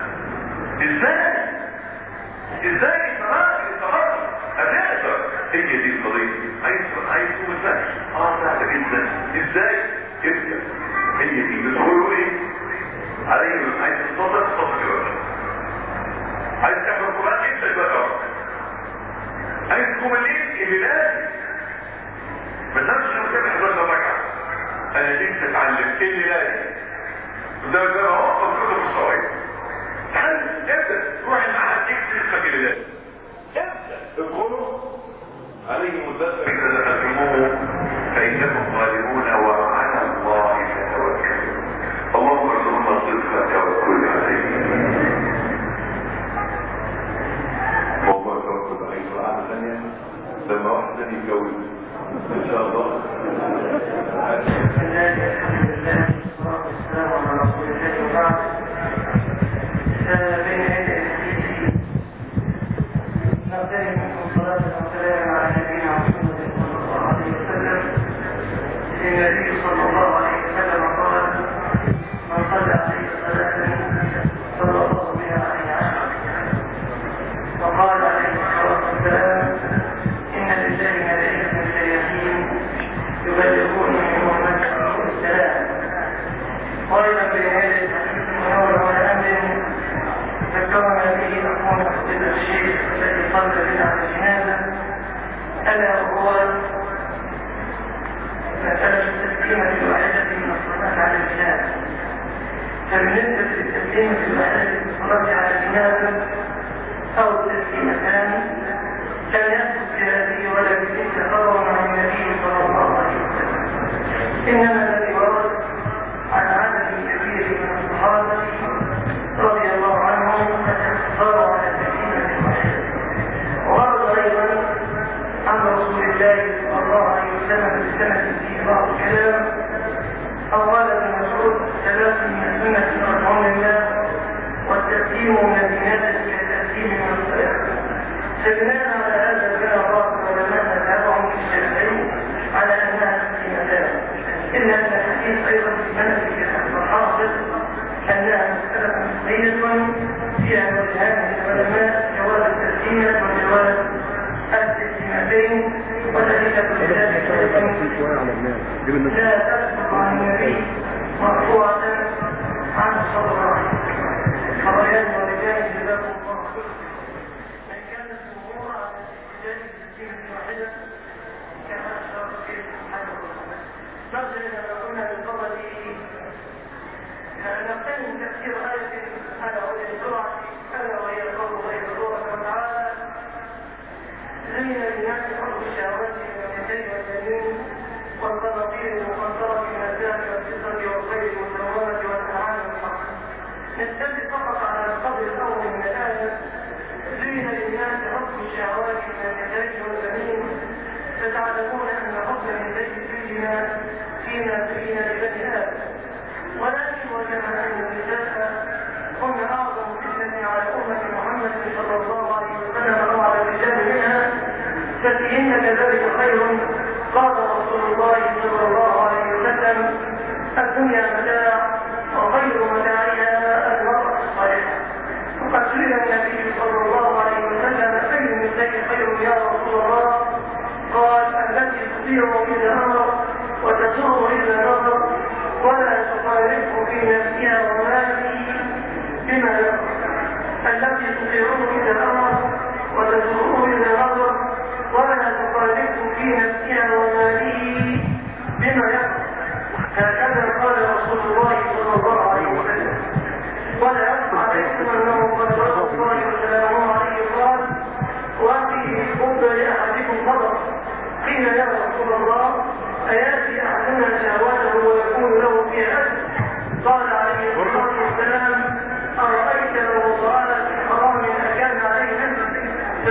ازاي انت راجل هتقدر هي دي القضية عايز تقوم الفجر سهلة جدا ازاي ابدأ هي دي بتقولوا ايه عليه عايز تصدق الوقت عايز تحضر القرآن ابدأ بقى عايز تقوم الليل لازم ما تنامش لو كان 11 ركعة انا ليه تتعلم اللي لازم وده اهو مفروض في الصواب تعلم ابدأ روح المعهد اكتب اسمك اللي لازم ابدأ ادخلوا عليه مدثر اذا دخلتموه فانكم غالبون وعلى الله فتوكلوا اللهم ارزقنا الصدق والتوكل عليه موضوع التوكل عليه قاعده ثانيه لما واحد ثاني يتجوز ان شاء الله الحمد لله والصلاه والسلام على رسول الله وبعد بين يدي الحديث نبتدئ منكم صلاه والسلام على نبينا محمد صلى الله عليه وسلم. النبي صلى الله عليه وسلم قال من صلى عليه صلاه صلى الله بها عليه عشرا وقال عليه الصلاه والسلام ان لله ملائكه سياحين يبلغون من محمد السلام. وايضا بهذا الحديث المنور على امر ذكرنا به اخونا فضيلة الشيخ الذي صلى بنا على الجنازه الا وهو مساله التسليمه الواحده من الصلاه على الجنازه. فبالنسبه للتسليمه الواحده من الصلاه على الجنازه او التسليمتان لم يثبت بهذه ولا بتلك خبر عن النبي صلى الله عليه وسلم، انما الذي ورد عن عدد كبير من الصحابه رضي الله عنهم الاقتصار على التسليمه الواحده. ورد ايضا عن رسول الله صلى الله عليه وسلم بسنه فيه بعض الكلام او قال ابن مسعود ثلاث من السنه ارجعون الله والتسليم من الزياده كالتسليم من الصلاه. فبناء على هذا بنى بعض العلماء تابعهم في الشافعي على انها تسليمتان، الا ان الحديث ايضا في منهج الحافظ انها مساله مصريه فيها وجهان للعلماء جواز التسليمه وجواز التسليمتين، وذلك بذلك لا تثبت عن النبي مرفوعه عنه صلى الله عليه وسلم. خبريات ورجال جزاكم الله خيرا. من كان الجمهور على استدلال التسليمه الواحده كما اشار الشيخ سبحانه وتعالى. نرجع الى ما قلنا من قبله نغتنم تفسير آية ألا وهي الجرعة ألا وهي قول الله تبارك وتعالى زين للناس حب الشهوات من النساء والبنين والقناطير المقنطرة من الذهب والفضة والخيل المسومة والأنعام والحرث. نستدل فقط على القدر الأول من الآية زين للناس حب الشهوات من النساء والبنين، فتعلمون أن حب النساء فيما زين لبني آدم، ولكن وجدنا أن النساء هن أعظم فتنة على أمة محمد صلى الله عليه وسلم أو على الرجال منها، ففيهن كذلك خير. قال رسول الله صلى الله عليه وسلم الدنيا متاع وخير متاعها المرأة الصالحة. وقد سئل النبي صلى الله عليه وسلم أي النساء خير يا رسول الله؟ قال التي تطيع إذا أمر وتسر إذا نظر ولا تفارقه في نفسها وماله بما يقول. التي تطيعه إذا أمر وتسره إذا نظر ولا تفارقه في نفسها وماله بما يقول. هكذا قال رسول الله صلى الله عليه وسلم. ولا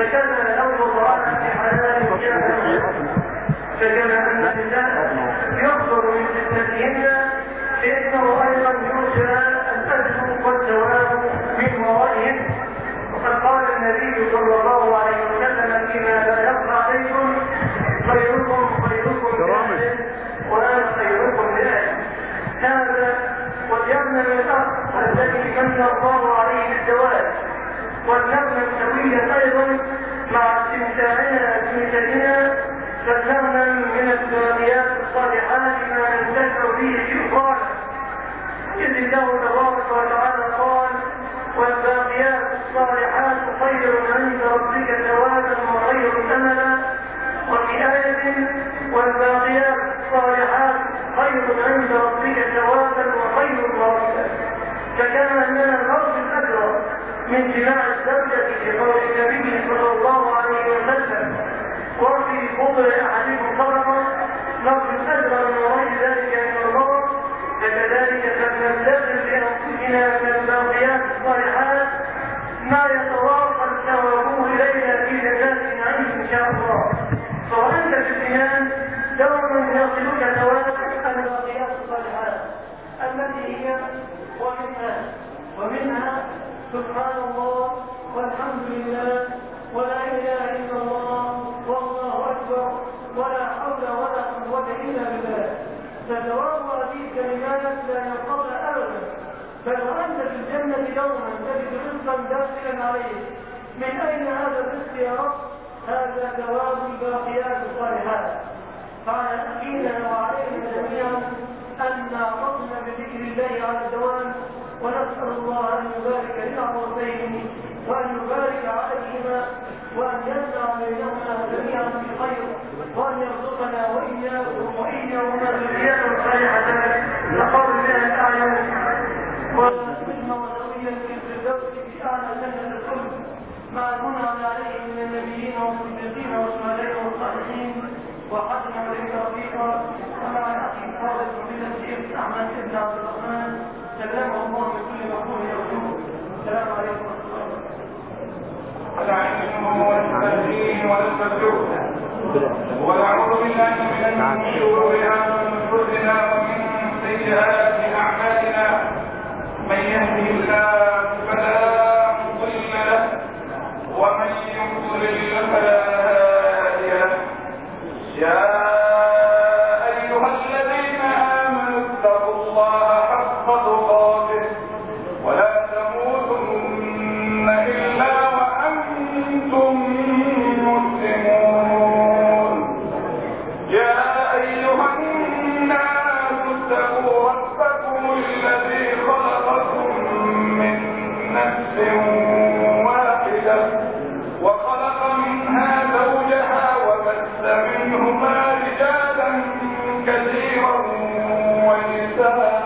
هكذا لو وضعنا في حلال فكما أن النساء يخبر من فتنتهن فإنه أيضا يرجى الأجر والثواب من ورائهن. وقد قال النبي صلى الله عليه وسلم فيما لا يخفى عليكم: خيركم لأهله وأنا خيركم لأهله. هذا وليبنى الأخ الذي من الله عليه بالزواج، ولنبنى سويا أيضا مع استمتاعنا بنسائنا، فلنبنى من الباقيات الصالحات ما ننتفع به شيطانا، إذ الله تبارك وتعالى قال: والباقيات الصالحات خير عند ربك ثوابا وخير املا. وفي آية: والباقيات الصالحات خير عند ربك ثوابا وخير مردا. فكما أننا نرجو الأجر من جماع الزوجة في قول النبي صلى الله عليه وسلم: وفي فضل أحدكم صدقة، نرجو الأجر من وراء ذلك من الله. فكذلك فلنبتغي لأنفسنا من الباقيات الصالحات ما يتواصل ثوابه إلينا في جنات النعيم إن شاء الله. فأنت في الجنان دوما يصلك ثواب الباقيات الصالحات التي هي ومنها سبحان الله والحمد لله ولا إله إلا الله والله أكبر ولا حول ولا قوة إلا بالله. فثواب هذه الكلمات لا ينقطع أبدا. فلو أنت في الجنة يوما تجد رزقا داخلا عليه، من أين هذا الرزق يا رب؟ هذا ثواب الباقيات الصالحات. فعلى أخينا وعلينا جميعا أن نعتصم بذكر الله على الدوام، ونسأل الله أن يبارك للعروسين وأن يبارك عليهما وأن يجمع بينهما جميعا بخير، وأن يرزقنا وإياهما ذرية صالحة تقر بها الأعين ومنها وذويا في الفردوس في أعلى جنة الخلد مع المنعم عليهم من النبيين والصديقين والشهداء والصالحين وحسن أولئك رفيقا. ومع الأخي الفاضل فضيلة الشيخ أحمد بن عبد الرحمن سلام الله بكل مقبول يرجوه. السلام عليكم ورحمة الله. نستعينه ونستهديه ونستغفره ونعوذ بالله من شرور انفسنا ومن سيئات اعمالنا. من يهده الله فلا مضل له ومن يضلل فلا هادي له. يا ايها الذين امنوا اتقوا الله حق تقاته ولا تموتن الا وانتم مسلمون. يا ايها الناس اتقوا ربكم الذي خلقكم من نفس واحده وخلق منها زوجها وبث منهما رجالا كثيرا ونساء.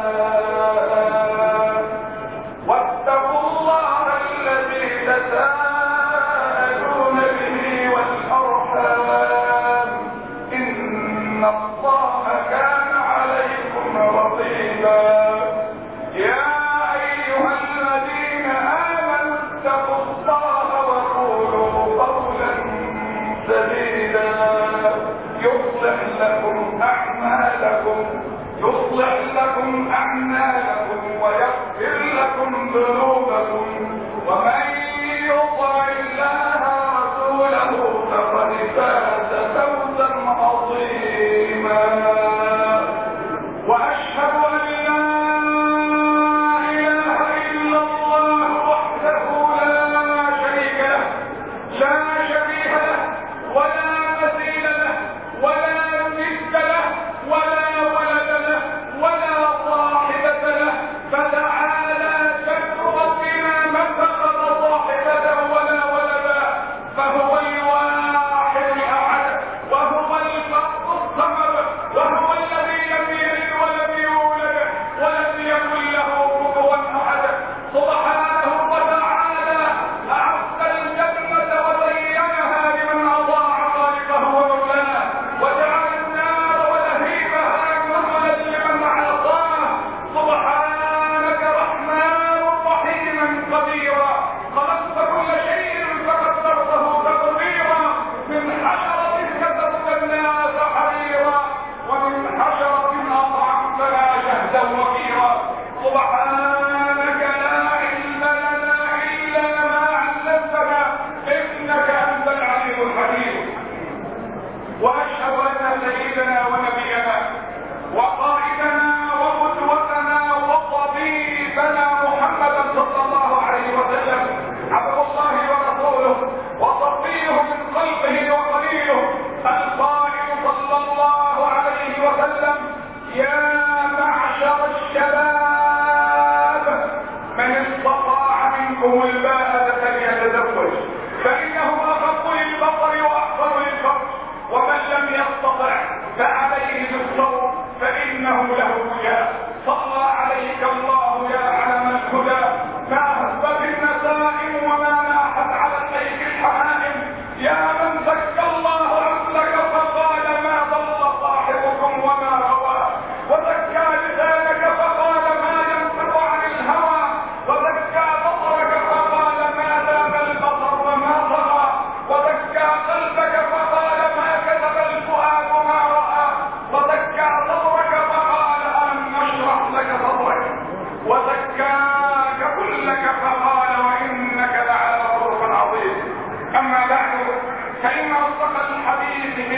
واتقوا الله الذي تساءلون به والأرحام إن الله كان عليكم رقيبا. يا أيها الذين آمنوا اتقوا الله وقولوا قولا سديدا يصلح لكم أعمالكم ويغفر لكم ذنوبكم. ومن يطع الله ورسوله فقد فاز فوزا عظيما. وأشهد أن لا إله إلا الله وحده لا شريك له، لا شبيه له ولا مثيل له ولا مثل له ولا ولد له ولا صاحبة له. فتعالى جد ربنا ما اتخذ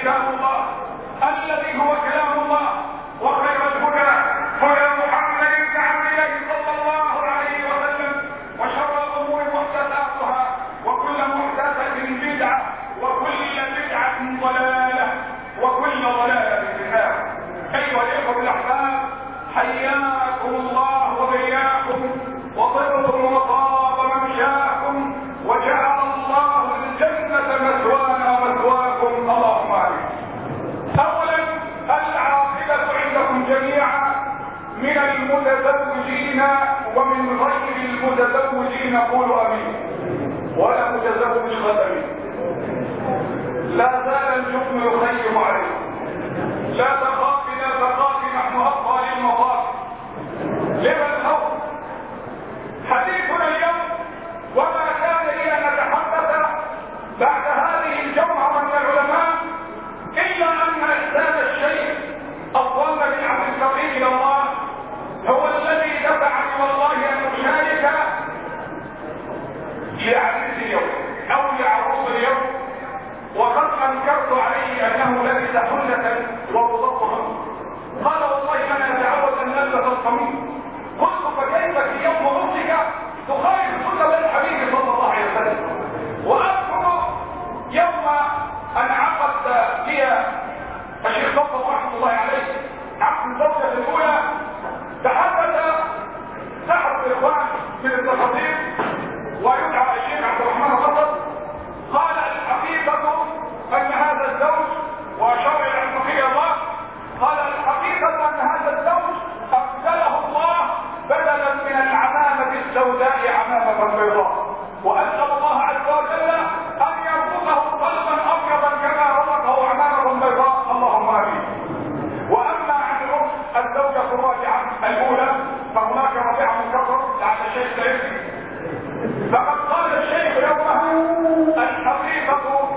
كتاب الله الذي هو كلام الله، وخير الهدى هدى محمد بن عبد الله صلى الله عليه وسلم، وشر الامور محدثاتها، وكل محدثه بدعه، وكل بدعه ضلاله، وكل ضلاله في النار. ايها الاخوه الاحباب، حياكم الله وبياكم، وطبتم وطاب ممشاكم، وجعل الله الجنه مثوانا ومثواكم، اللهم امين. اولا العاقبه عندكم جميعا من المتزوجين ومن غير المتزوجين، قولوا امين. ولا متزوج غدا، لا زال الجبن يخيم عليكم. لا تخافي لا تخافي، نحن ابطال المطاف. لما الخوف؟ حديثنا اليوم وما كان لي ان نتحدث بعد هذه الجمعه من العلماء الا ان احسان الشيخ الظن بن عبد الفقير الى الله هو الذي دفعني والله ان اشارك لعريس اليوم او لعروس اليوم، وقد انكرت عليه انه لبس حله ووضعها. قال والله انا اتعود ان البس القميص. قلت فكيف في يوم موتك تخالف سنه الحبيب صلى الله عليه وسلم؟ واذكر يوم ان عقد لي الشيخ صفوت رحمه الله عليه عقد الزوجه الاولى، تحدث احد الاخوان من التخاطيب ويدعى الشيخ عبد الرحمن القصر، قال الحقيقه ان هذا الزوج، واشار الى الحقيقه الله، قال الحقيقه ان هذا الزوج ابدله الله بدلا من العمامه السوداء عمامه بيضاء، واسال الله عز وجل ان يرزقه قلبا ابيضا كما رزقه عمامه بيضاء، اللهم امين. واما عن عرس الزوجه الراجعه الاولى فهناك رابعه منكسر لعل الشيخ سيدي، فقد قال الشيخ يومها الحقيقه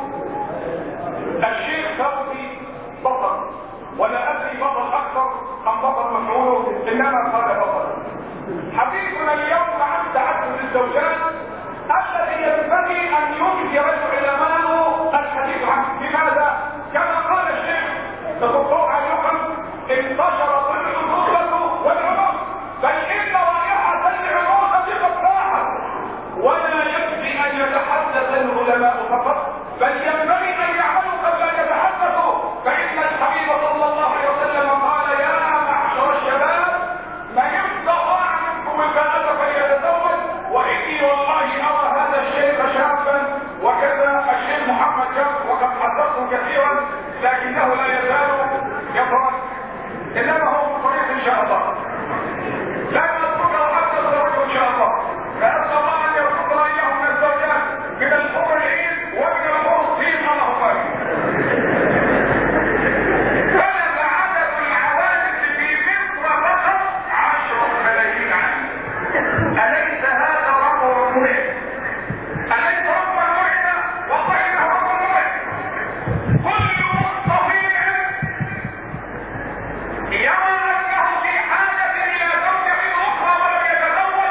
الشيخ ثوبي بطل، ولا ادري بطل اكثر ام بطل مفعوله، انما قال بطل. حديثنا اليوم عن تعدد الزوجات الذي ينبغي ان ينكر العلماء الحديث عنه. لماذا؟ كما قال الشيخ الدكتور علي انتشرت العروسه والعنف، بل ان رائحه العروسه قد راحت. ولا يكفي ان يتحدث العلماء فقط، بل ينبغي ان يعملوا قبل ان يتحدثوا، فان الحبيب صلى الله عليه وسلم قال يا معشر الشباب من استطاع منكم الباءة فليتزوج، واني والله ارى هذا الشيخ شابا وكذا الشيخ محمد شاب، وقد حدثته كثيرا لكنه لا يزال يفرق، انما هو مطريق ان شاء الله، لا نتركه حتى تزوجه ان شاء الله. فاسال الله ان يرزقنا اياه من الزوجات من الحور العين ومن الحور الطين، اللهم امين. بلغ عدد العوالم في مصر فقط 10 ملايين عام. اليس هذا رقم مرعب؟ اليس رقم مرعب؟ والله انه رقم مرعب. كل مستطيع يرى انه في حاجه الى زوجه اخرى ولم يتزوج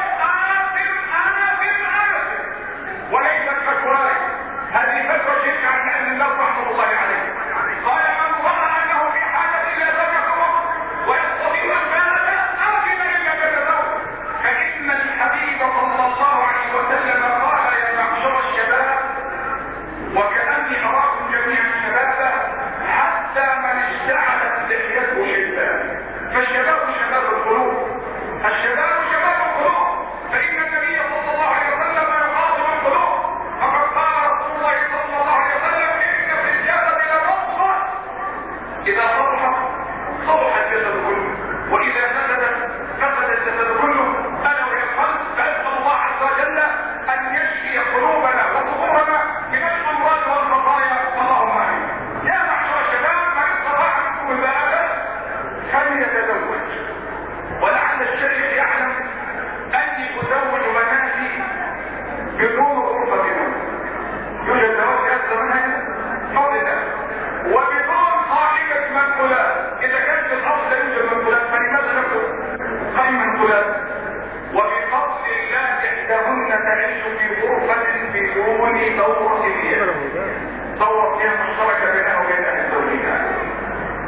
آثم، وليست فتوى. هذه فتوى الشيخ عبد العزيز رحمه الله عليه، قال من راى انه في حاجه الى زوجه اخرى ويستطيع الباءة آثم ان لم يتزوج، فان الحبيب صلى الله عليه وسلم قال يا معشر الشباب، وكاني اراكم جميعا شبابا، حتى من اشتعلت لحيته شبا. فالشباب شباب القلوب، الشباب شباب القلوب، فان النبي صلى الله عليه وسلم يخاطب القلوب، فقد قال رسول الله صلى الله عليه وسلم ان في الجسد لمضغه اذا صلحت صلح الجسد كله، واذا فسدت فسد الجسد كله، الا وهي القلب. فاسال الله عز وجل ان يشفي قلوبنا وصدورنا من الامراض والخطايا، اللهم امين. يا معشر الشباب من استطاع منكم الباءة فليتزوج. ولعل الشيخ يعلم اني ازوج بناتي بدون غرفه نوم، يوجد زواج هذا منها حول الله، وبدون قائمه منقولات. اذا كان في الاصل لا يوجد منقولات فلماذا نكتب قائمه منقولات؟ وبفضل الله احداهن تعيش في غرفه بدون دوره مياه، دوره مياه مشتركه بينها وبين اهل الزوجيه.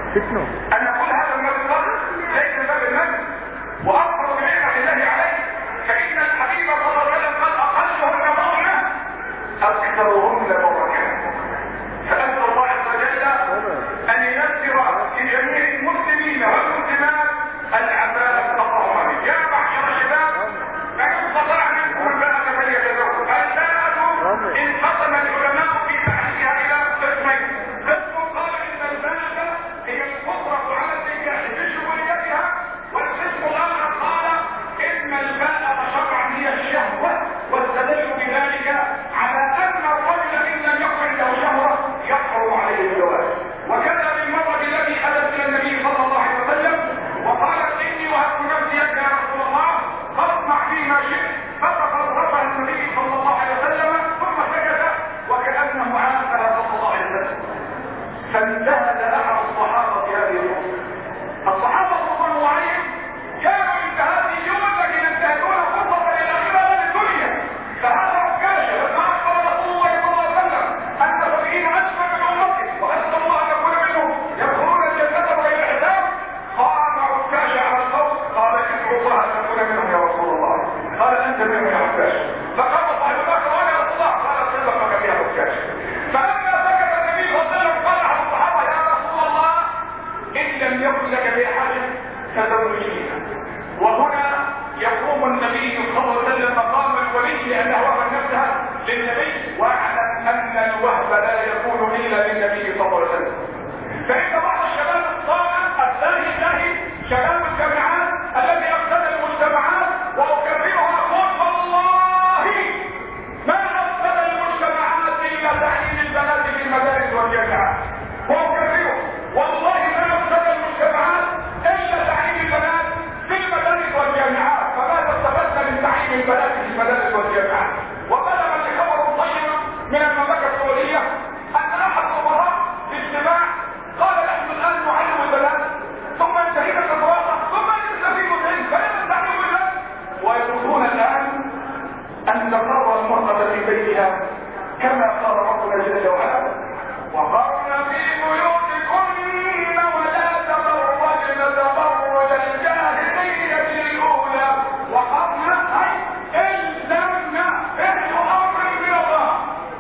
أن يقول هذا من الفضل ليس باب المجد وأكبر بنعمة الله عليه، فإن الحبيب صلى الله عليه وسلم قد أقلهن مؤمنة أكثرهن بركة. فأسأل الله عز وجل أن ييسر لجميع المسلمين والمسلمات العباءة الله عليه. يا معشر الشباب من استطاع منكم الباءة فليتزوج. الباءة انقسم العلماء في تحليلها إلى قسمين. قسم قال إن الباءة هي القدرة على النكاح بشموليتها، والقسم الآخر قال إن الباءة شرعا هي الشهوة، واستدلوا بذلك على أن الرجل إن لم يكن عنده شهوة يحرم عليه الزواج. وكذا بالمرأة التي أتت إلى النبي صلى الله عليه وسلم وقالت إني وهبت نفسي لك يا رسول الله فاصنع فيما شئت، فتقربها النبي صلى الله عليه وسلم ثم سكت وكأنه عافها صلى الله عليه وسلم. فانتهز أحد الصحابة هذه الرؤية. الصحابة رضوان الله عليهم كانوا عند هذه اليوم الذين ينتهزون فرصة للآخرة للدنيا. فهذا عكاشة لما أخبر رسول الله صلى الله عليه وسلم أن 70 ألفا من أمته وأسأل الله أن يكون منهم يدخلون الجنة بغير حساب، قام عكاشة على الصوت قال ادعو الله أن تكون منهم يا رسول الله. قال أنت منهم يا عكاشة. فقام صاحب بكر وأنا يا رسول الله. قال صدقك يا عكاشة. فلما سكت النبي صلى الله عليه وسلم قال أحد الصحابة يا رسول الله إن لم يكن لك بأحد فزوجنيها. وهنا يقوم النبي صلى الله عليه وسلم مقام الولي لأنه وهب نفسها للنبي، واعلم أن الوهب لا يكون إلا للنبي صلى الله عليه وسلم. فإن بعض الشباب الصالح الثاني شباب الجامعات الذي أفسد المجتمعات، وأكررها أقول والله ما أفسد المجتمعات إلا تعليم البنات في المدارس والجامعات. وأكرره والله ما أفسد المجتمعات إلا تعليم البنات في المدارس والجامعات. فماذا استفدنا من تعليم البنات في المدارس والجامعات؟ وبلغ الخبر الطيب من المملكة السعودية أن أحد الخبراء في اجتماع قال نحن الآن نعلم البنات ثم انتهينا في الدراسة ثم نستفيد منه فلما تعلم البنات، ويقولون الآن أن تقر المرأة في بيتها كما قال ربنا جل وعلا وقرن في بيوتكن ولا تبرجن تبرج الجاهلية الأولى وقرن أي إلزمنا فعل أمر من الله.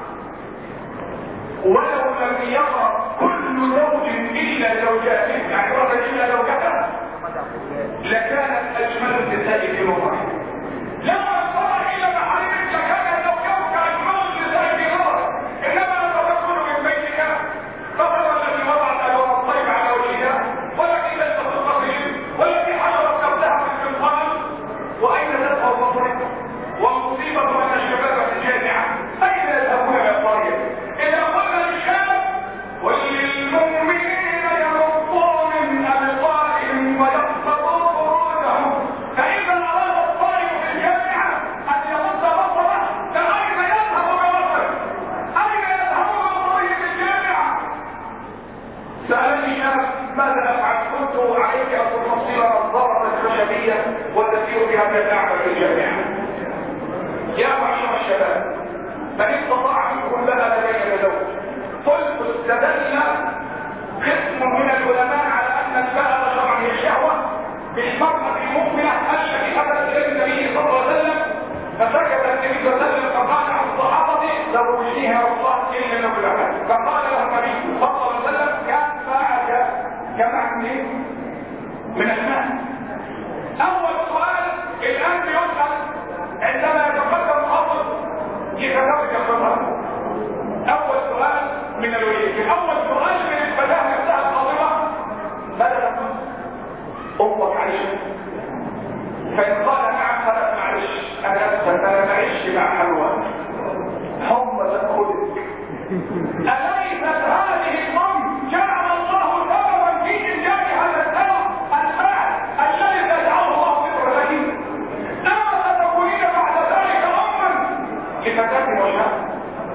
ولو لم يرى كل زوج إلا زوجاته يعني رجل إلا زوجته لكانت أجمل النساء في نظره. لما نظر إلى محارم لكان زوجتك أجمل النساء في نظره. إنما أنت تدخل من بيتك فضل الذي وضعت ألوان الطيب على وجهها والتي ليس في القصير والتي حضرت قبلها في السلطان. وأين تذهب بصرك؟ والمصيبة أن الشباب في الجامعة أين يذهبون إلى القرية؟ إذا قلنا للشاب وللمؤمنين يغضوا من أبصارهم ويحفظوا فروجهم، فإذا أراد الطالب في الجامعة أن يغض بصره فأين يذهب ببصره؟ أين يذهب ببصره في الجامعة؟ سألني شاب ماذا أفعل؟ قلت عليك أن تفصل الضربة الخشبية والتي بها تتعب في الجامعة. يا معشر الشباب من استطاع منكم لها لدي زوج. قلت استدل قسم من العلماء على ان الباء شرعا هي الشهوه بالمرأة المؤمنة الشريفة الى النبي صلى الله عليه وسلم، فسكت النبي صلى الله عليه وسلم فقال عن الصحابة زوجنيها والله الا لو العمل. فقال له النبي صلى الله عليه وسلم كان باعك جمع من المال. اول سؤال الان يسأل عندما يتقدم خطب يتزوج الخطب. اول سؤال من الولي، اول سؤال من الفتاة نفسها الخاطبة ماذا تقول؟ امك عايشة؟ فان قال نعم فلا معلش انا اسف انا معيش مع حلوة حمى تدخلك. اليست هذه الام جعل الله سببا في انجاب هذا السبب الفعل الذي تجعله الله فطر لك؟ اما ستكونين بعد ذلك اما لفتاة وشاب.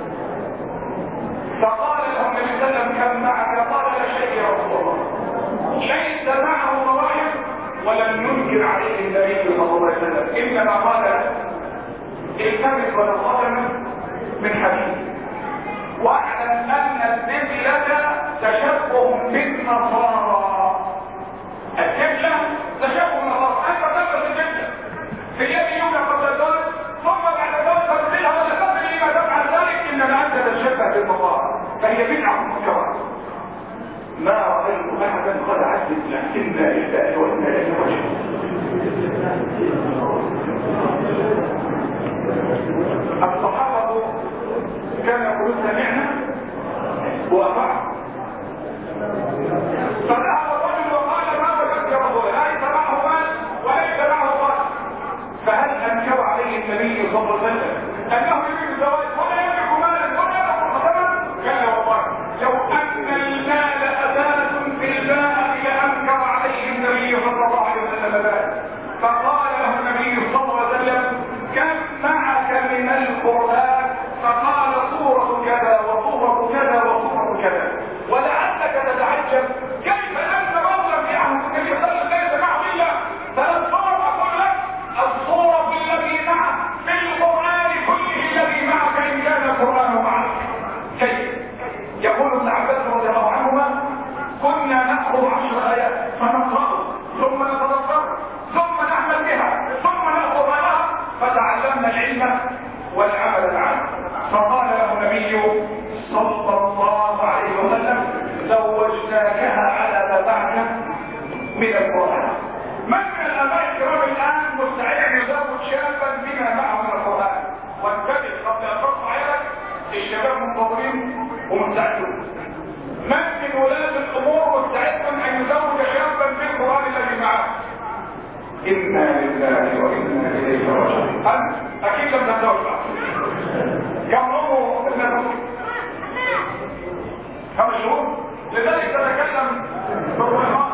فقال له النبي صلى الله عليه وسلم كم معك؟ قال لا شيء يا رسول الله. ليس معه مواهب ولم ينكر عليه النبي صلى الله عليه وسلم، انما قال التمس ولو خاتما من حديد. واعلم ان الذله تشبه بالنصارى الجبلة تشابه النصارى، أنت تلبس الجبلة في اليد اليمنى قبل الظهر ثم بعد ذلك ترسلها ولا تدري لما تفعل ذلك إنما أنت تشبه بالنصارى، فهي بدعة منكرة. ما رأيت أحدا قد عدت إلا إحدى وإنا إليه راجعون. الصحابة كانوا يقولون سمعنا وأطعنا. فذهب الرجل وقال ما وجدت يا رسول الله، ليس معه مال وليس معه قال، فهل أنكر عليه النبي صلى الله عليه وسلم أنه يريد الزواج ولا يملك مالا ولا يملك خسرا؟ قال والله لو أن المال أساس في الباء لأنكر عليه النبي صلى الله عليه وسلم ذلك. فقال له النبي صلى الله عليه وسلم كم معك من القرآن؟ فقال سورة كذا وسورة كذا وسورة كذا. ولعلك تتعجب كيف أن رجلا في عهد النبي صلى الله عليه وسلم ليس معه إلا ثلاث صور. أقول لك الصورة التي معه في القرآن كله الذي معك إن كان القرآن معك. كيف؟ يقول ابن عباس رضي الله عنهما كنا نأخذ 10 آيات فنقرأ ثم نتذكر ثم نعمل بها ثم نأخذ معها فتعلمنا العلم والعمل معه. فقال له النبي صلى الله عليه وسلم زوجناكها على ما بعد من القرآن. من الآباء الكرام الآن مستعد أن يزوج شابا بما معه من القرآن؟ وانتبه قبل أن ترفع يدك، الشباب منتظرين ومستعدون. من ولاة الأمور مستعد أن يزوج شابا بالقرآن الذي معه؟ إنا لله وإنا إليه راجعون. أنت أكيد لم تتوقع. كم عمره ابنك؟ 5 شهور. لذلك تتكلم بالرحمن.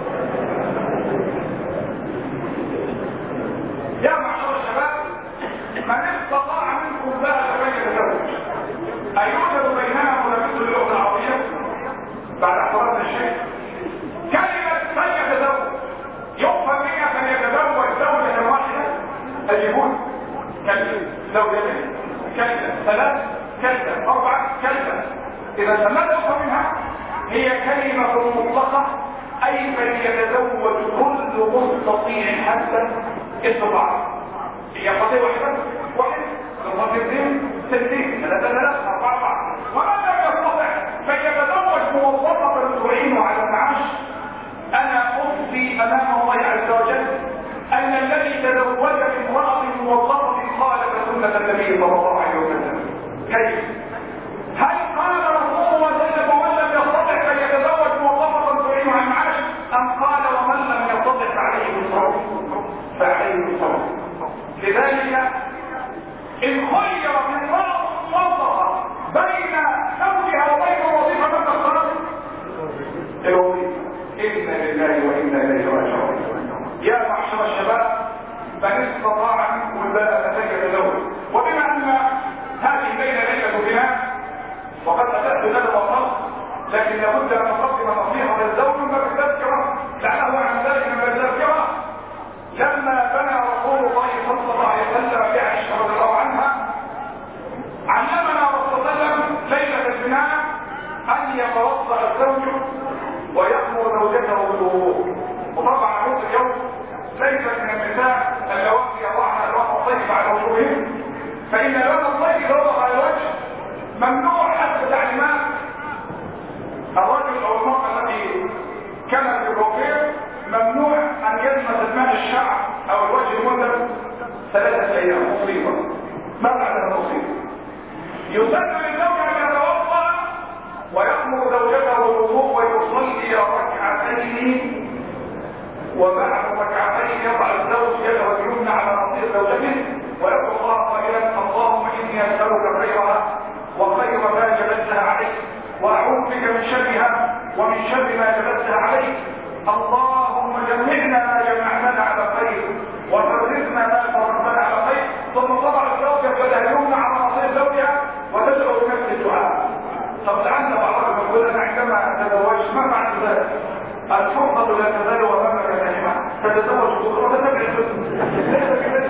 يا معشر الشباب من استطاع منكم بقى فليتزوج. أيوجد بيننا ملابس اللغة العربية بعد اعتراض الشيخ؟ كلمة فليتزوج يفهم منها فليتزوج زوجة واحدة. أجيبون كلمة زوجتين، كلمة 3، كلمة 4، كلمة. إذا ماذا يفهم منها؟ هي كلمة مطلقة، أي فليتزوج كل مستطيع حتى استطاع. هي قضية واحدة قضيتين 60 3 4 ومن لم يستطع فليتزوج موظفة تعينه على المعاش. أنا أخفي أمام الله عز وجل أن الذي تزوج بامرأة موظفة خالف سنة النبي صلى الله عليه وسلم. كيف؟ هل قال رسول الله صلى الله عليه وسلم ومن لم يستطع فليتزوج موظفة تعينه على المعاش، أم قال ومن لم يستطع فعليه الصوم؟ فعليه الصوم. لذلك إن خير من امرأة موظفة بين زوجها وبين الوظيفة من تختار؟ الوظيفة. إنا لله وإنا إليه راجعون. يا معشر الشباب من استطاع منكم الباء فليتزوج. وبما أن هذه الليلة ليلة بناء وقد أتت لنا الوطن، لكن لابد أن نقدم نصيحة للزوج من التذكرة لعله عن ذلك من التذكرة. لما بنى رسول الله صلى الله عليه وسلم بعائشة رضي الله عنها علمنا رسول الله صلى الله عليه وسلم ليلة البناء أن يتوضأ الزوج ويأمر زوجته بالوضوء. وطبعا هذا اليوم ليس من النساء اللواتي يضعن ألوان الطيب على وجوههم، فإن ألوان الطيب يوضع على الوجه ممنوع حسب تعليمات الرجل أو المرأة التي كانت في الرقيق. ممنوع أن يلمس الماء الشعر أو الوجه المنزل 3 أيام. مصيبة. ما معنى المصيبة؟ يسن للزوج أن يتوضأ ويأمر زوجته بالوضوء ويصلي ركعتين، وبعد ركعتين يضع الزوج يده اليمنى على نصير زوجته ويدعو الله قائلا اللهم إني أسألك خيرها وخير ما جبلتها عليه وأعوذ بك من شرها ومن شر ما جبلتها عليه. اللهم جمعنا ما جمعتنا على خير وفرقنا ما فرقنا على خير. ثم تضع الزوجة يدها اليمنى على نصير زوجها وتدعو بنفس الدعاء. طب لعل بعضهم يقول انا عندما تزوجت ما معنى ذلك؟ الفرقة لا تزال وامامك نعمة، تتزوج بكرة تتبع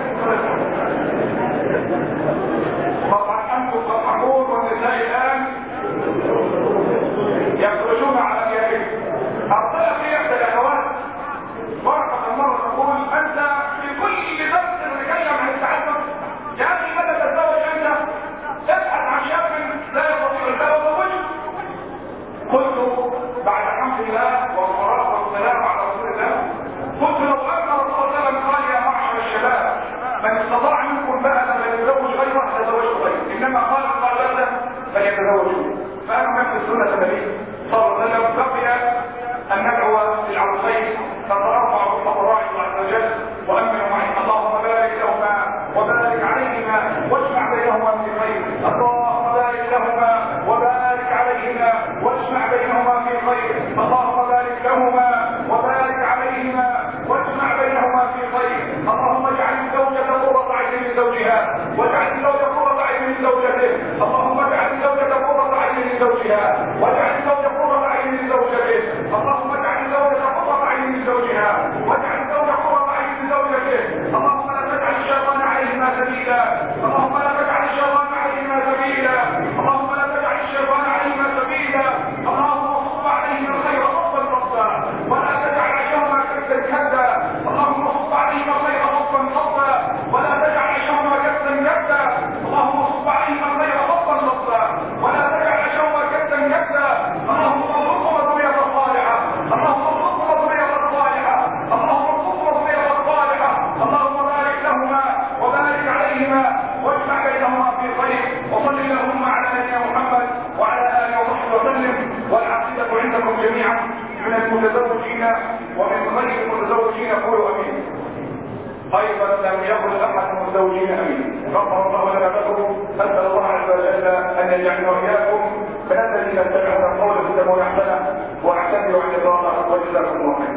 يتزوجوا. فأنا نفس سنة النبي صلى الله عليه وسلم. بقي أن ندعو للعروسين فترفع الله عز وجل وأمنوا معي. اللهم بارك لهما وبارك عليهما واجمع بينهما في خير. اللهم بارك لهما وبارك عليهما واجمع بينهما في خير. اللهم بارك لهما وبارك عليهما واجمع بينهما في خير. اللهم اجعل الزوجة قرة عين لزوجها واجعل الزوجة قرة عين لزوجته. اللهم اجعل الزوجة قرة عين لزوجها واجعل الزوجة قرة عين لزوجته. اللهم اجعل الزوجة قرة عين لزوجها واجعل الزوجة قرة عين لزوجته. اللهم لا تجعل الشيطان عليهما سبيلا. اللهم لا تجعل الشيطان عليهما سبيلا. اللهم لا تجعل الشيطان عليهما سبيلا. اللهم صب عليهما الخير صبا صبا ولا تجعل عيشهما كبدا كبدا. اللهم صب عليهما الخير صبا صبا ولا تجعل عيشهما كبدا كبدا. اللهم صب عليهما الخير صبا صبا ولا تجعل عيشهما كبدا كبدا. اللهم ارزقهما الذرية الصالحة. اللهم ارزقهما الذرية الصالحة. اللهم ارزقهما الذرية الصالحة. اللهم بارك لهما وبارك عليهما واجمع بينهما في خير. وصل اللهم على نبينا محمد وعلى اله وصحبه وسلم. والعقيدة عندكم جميعا من المتزوجين ومن غير المتزوجين قولوا امين. ايضا لم يقل احد المتزوجين امين. غفر الله لنا لكم. اسال الله عز وجل ان يجعلنا واياكم من الذين اتبعوا القول فاتبعوا احسنه واعتذروا عن الله وجزاكم الله خيرا.